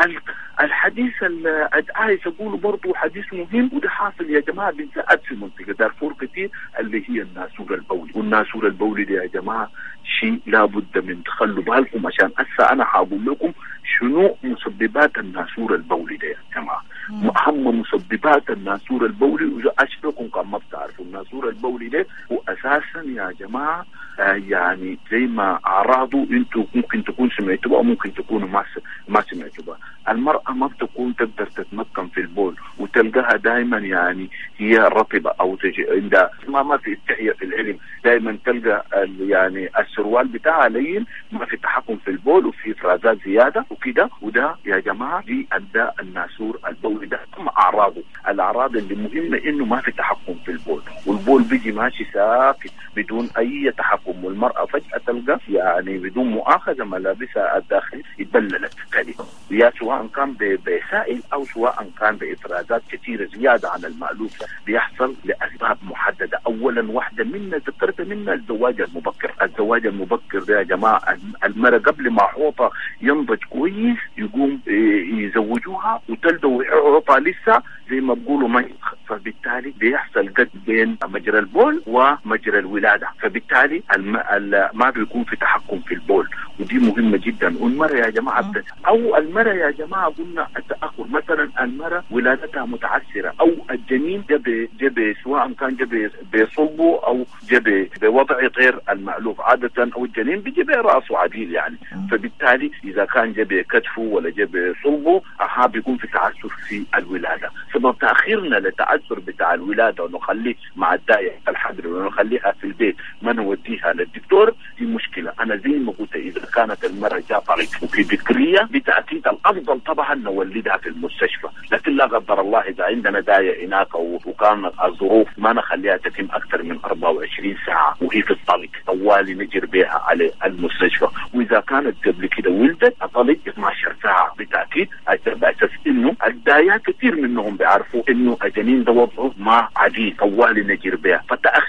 Speaker 17: الحديث عايز أقوله برضو حديث مهم، وده حاصل يا جماعة بالذات في منطقة دارفور كتير اللي هي الناسور البولي. والناسور البولي ده يا جماعة شيء لابد من تخلوا بالكم، عشان هسه أنا حاقول لكم شنو مسببات الناسور البولي ده يا جماعة. أهم مسببات الناسور البولي، وإذا أشبهكم كان ما بتعرفوا الناسور البولي ده هو أساسا يا جماعة يعني زي ما أعراضه أنتوا ممكن تكون سمعتوها أو ممكن تكونوا ما سمعتوها. المرأة ما بتكون تقدر تتمكن في البول وتلقاها دائما يعني هي رطبة أو عندها ما في استحياء في العلم، دائما تلقى يعني السروال بتاعها لين، ما في تحكم في البول وفي إفرازات زيادة وكده. وده يا جماعة دي أداء الناسور البولي ده. أما أعراضه، الأعراض اللي مهمة إنه ما في تحكم في البول، والبول بيجي ماشي ساكت بدون أي تحكم، والمرأة فجأة تلقى يعني بدون مؤاخذة ملابسها الداخل اتبللت كده، يا سواء كان بسائل أو سواء كان بإفرازات كثيرة زيادة عن المألوف. بيحصل لأسباب محددة. أولا واحدة منا ذكرت منها الزواج المبكر. الزواج المبكر ده يا جماعة المرأة قبل ما عوطة ينضج كويس يقوم يزوجوها وتلدوا عوطة لسه زي ما بقولوا ما، فبالتالي بيحصل قد بين مجرى البول ومجرى الولادة، فبالتالي ما بيكون في تحكم في البول، ودي مهمة جدا. والمرأة يا جماعة أو المرأة يا جماعة قلنا التأخر، مثلا المرأة ولادتها متعسرة أو الجنين جب سواء كان جب بصلبه أو جب بوضع غير المألوف عادة، أو الجنين بيجي برأسه عديل يعني، فبالتالي إذا كان جب كتفه ولا جب صلبه بيكون في تعسر في الولادة. سبب تأخيرنا للتعسر بتاع الولادة ونخليه مع الداية الحجر ونخليها في البيت ما نوديها للدكتور دي مشكلة. أنا زي ما قلت إذا كانت المرأة جاء طريق وفي ذكرية بالتأكيد الأفضل طبعا نولدها في المستشفى، لكن لا قدر الله إذا عندنا داية هناك وكان الظروف ما نخليها تتم أكثر من 24 ساعة وهي في الطريق طوالي نجر بها على المستشفى. وإذا كانت قبل كده ولدت الطريق 12 ساعة بالتأكيد أساس إنه الدايات كثير منهم بيعرفوا إنه الجنين ده وضعه ما عديد طوالي نجر بها.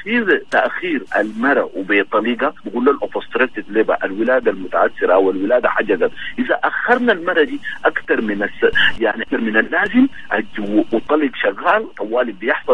Speaker 17: فتأخير المرأة وبطريقة بقول له الأوبستريتد ليبر الولادة المتعسرة أو الولادة حجزت، إذا أخرنا المرأة دي أكثر من يعني أكثر من اللازم والطلق شغال طوالي بيحصل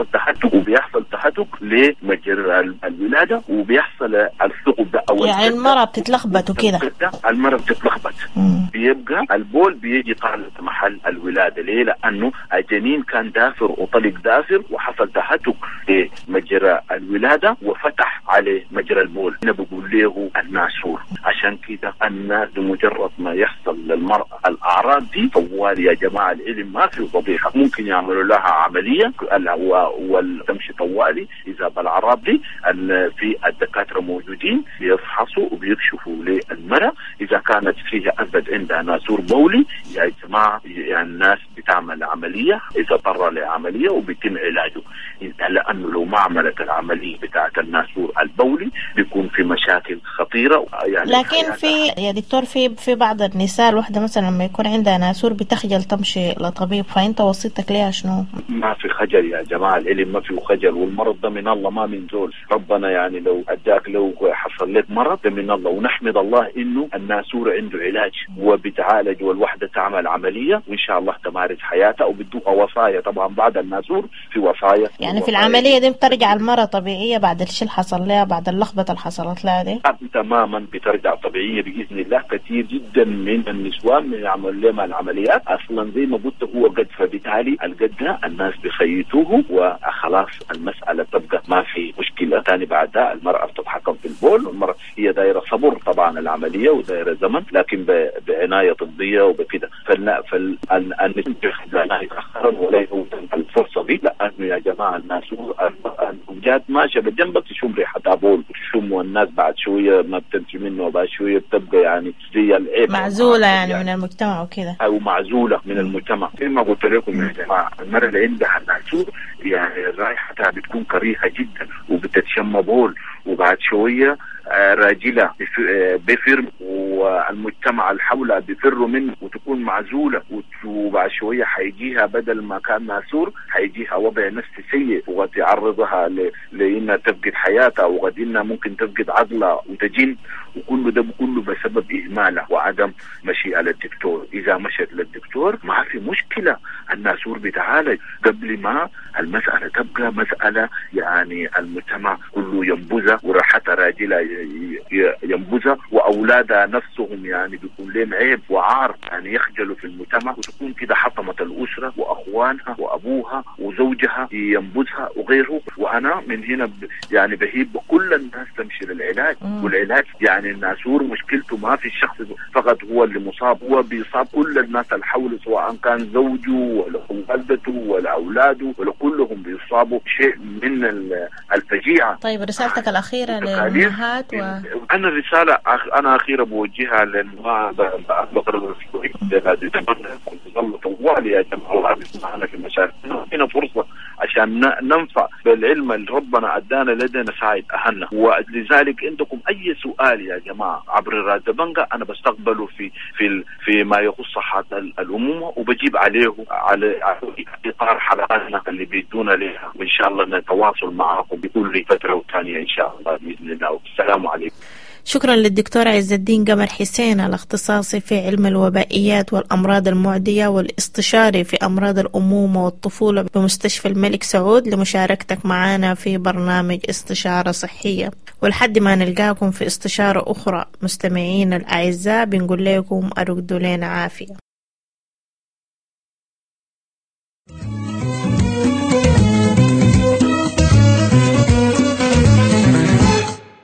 Speaker 17: تهتك لمجرى الولادة وبيحصل الثقب ده أو
Speaker 7: يعني المرأة بتتلخبط وكده.
Speaker 17: المرأة بتتلخبط بيبقى البول بيجي طالع محل الولادة. ليه؟ لأنه الجنين كان دافر وطلق دافر وحصل تهتك لمجرى الولادة وفتح عليه مجرى البول، هنا بقول له الناسور. عشان كده الناس بمجرد ما يحصل للمرأة الأعراض دي طوال يا جماعة العلم ما في فضيحة، ممكن يعملوا لها عملية والتمشي طوالي إذا بالأعراض دي في الدكاترة موجودين بيفحصوا وبيكشفوا للمرأة إذا كانت فيها أثبت عندها ناسور بولي يا جماعة يعني الناس بتعمل عملية إذا اضطر لعملية وبيتم علاجه، لأنه لو ما عملت العملية بتاعة الناسور البولي بيكون في مشاكل خطيرة يعني.
Speaker 7: لكن في يا دكتور في بعض النساء الواحدة مثلا لما يكون عندها ناسور بتخجل تمشي لطبيب، فأنت وصيتك ليها شنو؟
Speaker 17: ما في خجل يا جماعة العلم، ما في خجل، والمرض ده من الله ما من زول. ربنا يعني لو أداك لو حصل لك مرض ده من الله، ونحمد الله إنه الناسور عنده علاج وبتعالج والوحدة تعمل عملية وإن شاء الله تمارس حياتها وبدوها وصايا. طبعا بعد الناسور في وصايا،
Speaker 7: يعني في العملية دي بترجع المرأة طبيعية بعد الشيء حصل لها بعد بعد اللخبطة اللي حصلت لها دي؟
Speaker 18: تماما بترجع طبيعية بإذن الله. كثير جدا من النسوان من يعمل لهم العمليات أصلا زي ما قلت هو قد، فبالتالي القد ده الناس بيخيطوه وخلاص المسألة تبقى ما في مشكلة. ثاني بعدها المرأة بتتحكم في البول، والمرأة هي دايرة صبر طبعا العملية ودايرة زمن، لكن بعناية طبية وبكده. لا يتأخرا ولا يفوتن الفرصة دي، لأنه يا جماعة الناس جات ماشية بجنبك تشم ريحة بول وتشم، والناس بعد شوية ما بتمشي منه وبعد شوية بتبقى يعني زي العيب،
Speaker 7: معزولة يعني من المجتمع وكده،
Speaker 18: أو معزولة من المجتمع. زي ما قلت لكم يا جماعة المرأة اللي عندها الناسور يعني رائحتها بتكون كريهة جدا وبتتشم بول، وبعد شوية راجلة بفر والمجتمع اللي حولها بفروا منه وتكون معزولة، وبعد شوية حيجيها بدل ما كان ناسور حيجيها وضع نفسي سيء وتعرضها لأنها تفقد حياتها، وقد إنها ممكن تفقد عقلها وتجن، وكله ده كله بسبب إهمالها وعدم مشيئة للدكتور. إذا مشت للدكتور ما في مشكلة، الناسور بتعالج قبل ما المسألة تبقى مسألة يعني المجتمع كله ينبذها وراحتها راجلة ينبذها وأولادها نفسهم يعني بيكون لهم عيب وعار، يعني يخجلوا في المجتمع، وتكون كده حطمت الأسرة وأخوانها وأبوها وزوجها ينبذها وغيره. وأنا من هنا يعني بهيب كل الناس تمشي للعلاج، والعلاج يعني الناسور مشكلته ما في الشخص فقط هو اللي مصاب، هو بيصاب كل الناس اللي حوله، سواء كان زوجه ولا والدته ولا أولاده ولا كلهم بيصابوا شيء من الفجيعة.
Speaker 7: طيب رسالتك الأخيرة للأمهات
Speaker 18: أنا الرسالة أنا أخيرا بوجهها للماء بقرر طوالي يا جماعة الله بيسمعنا في المشاكل. هنا فرصة عشان ننفع بالعلم اللي ربنا أدانا لدينا نساعد أهلنا، ولذلك عندكم أي سؤال يا جماعة عبر راديو دبنجة أنا بستقبله في ما يخص صحة الأمومة، وبجيب عليه على إطار حلقاتنا اللي بيدونا لها، وإن شاء الله نتواصل معكم بكل فترة وثانية إن شاء الله بإذن الله. السلام عليكم.
Speaker 7: شكرا للدكتور عز الدين قمر حسين الاختصاصي في علم الوبائيات والأمراض المعدية والاستشاري في أمراض الأمومة والطفولة بمستشفى الملك سعود لمشاركتك معنا في برنامج استشارة صحية. ولحد ما نلقاكم في استشارة أخرى مستمعين الأعزاء بنقول لكم أرقدوا لنا عافية.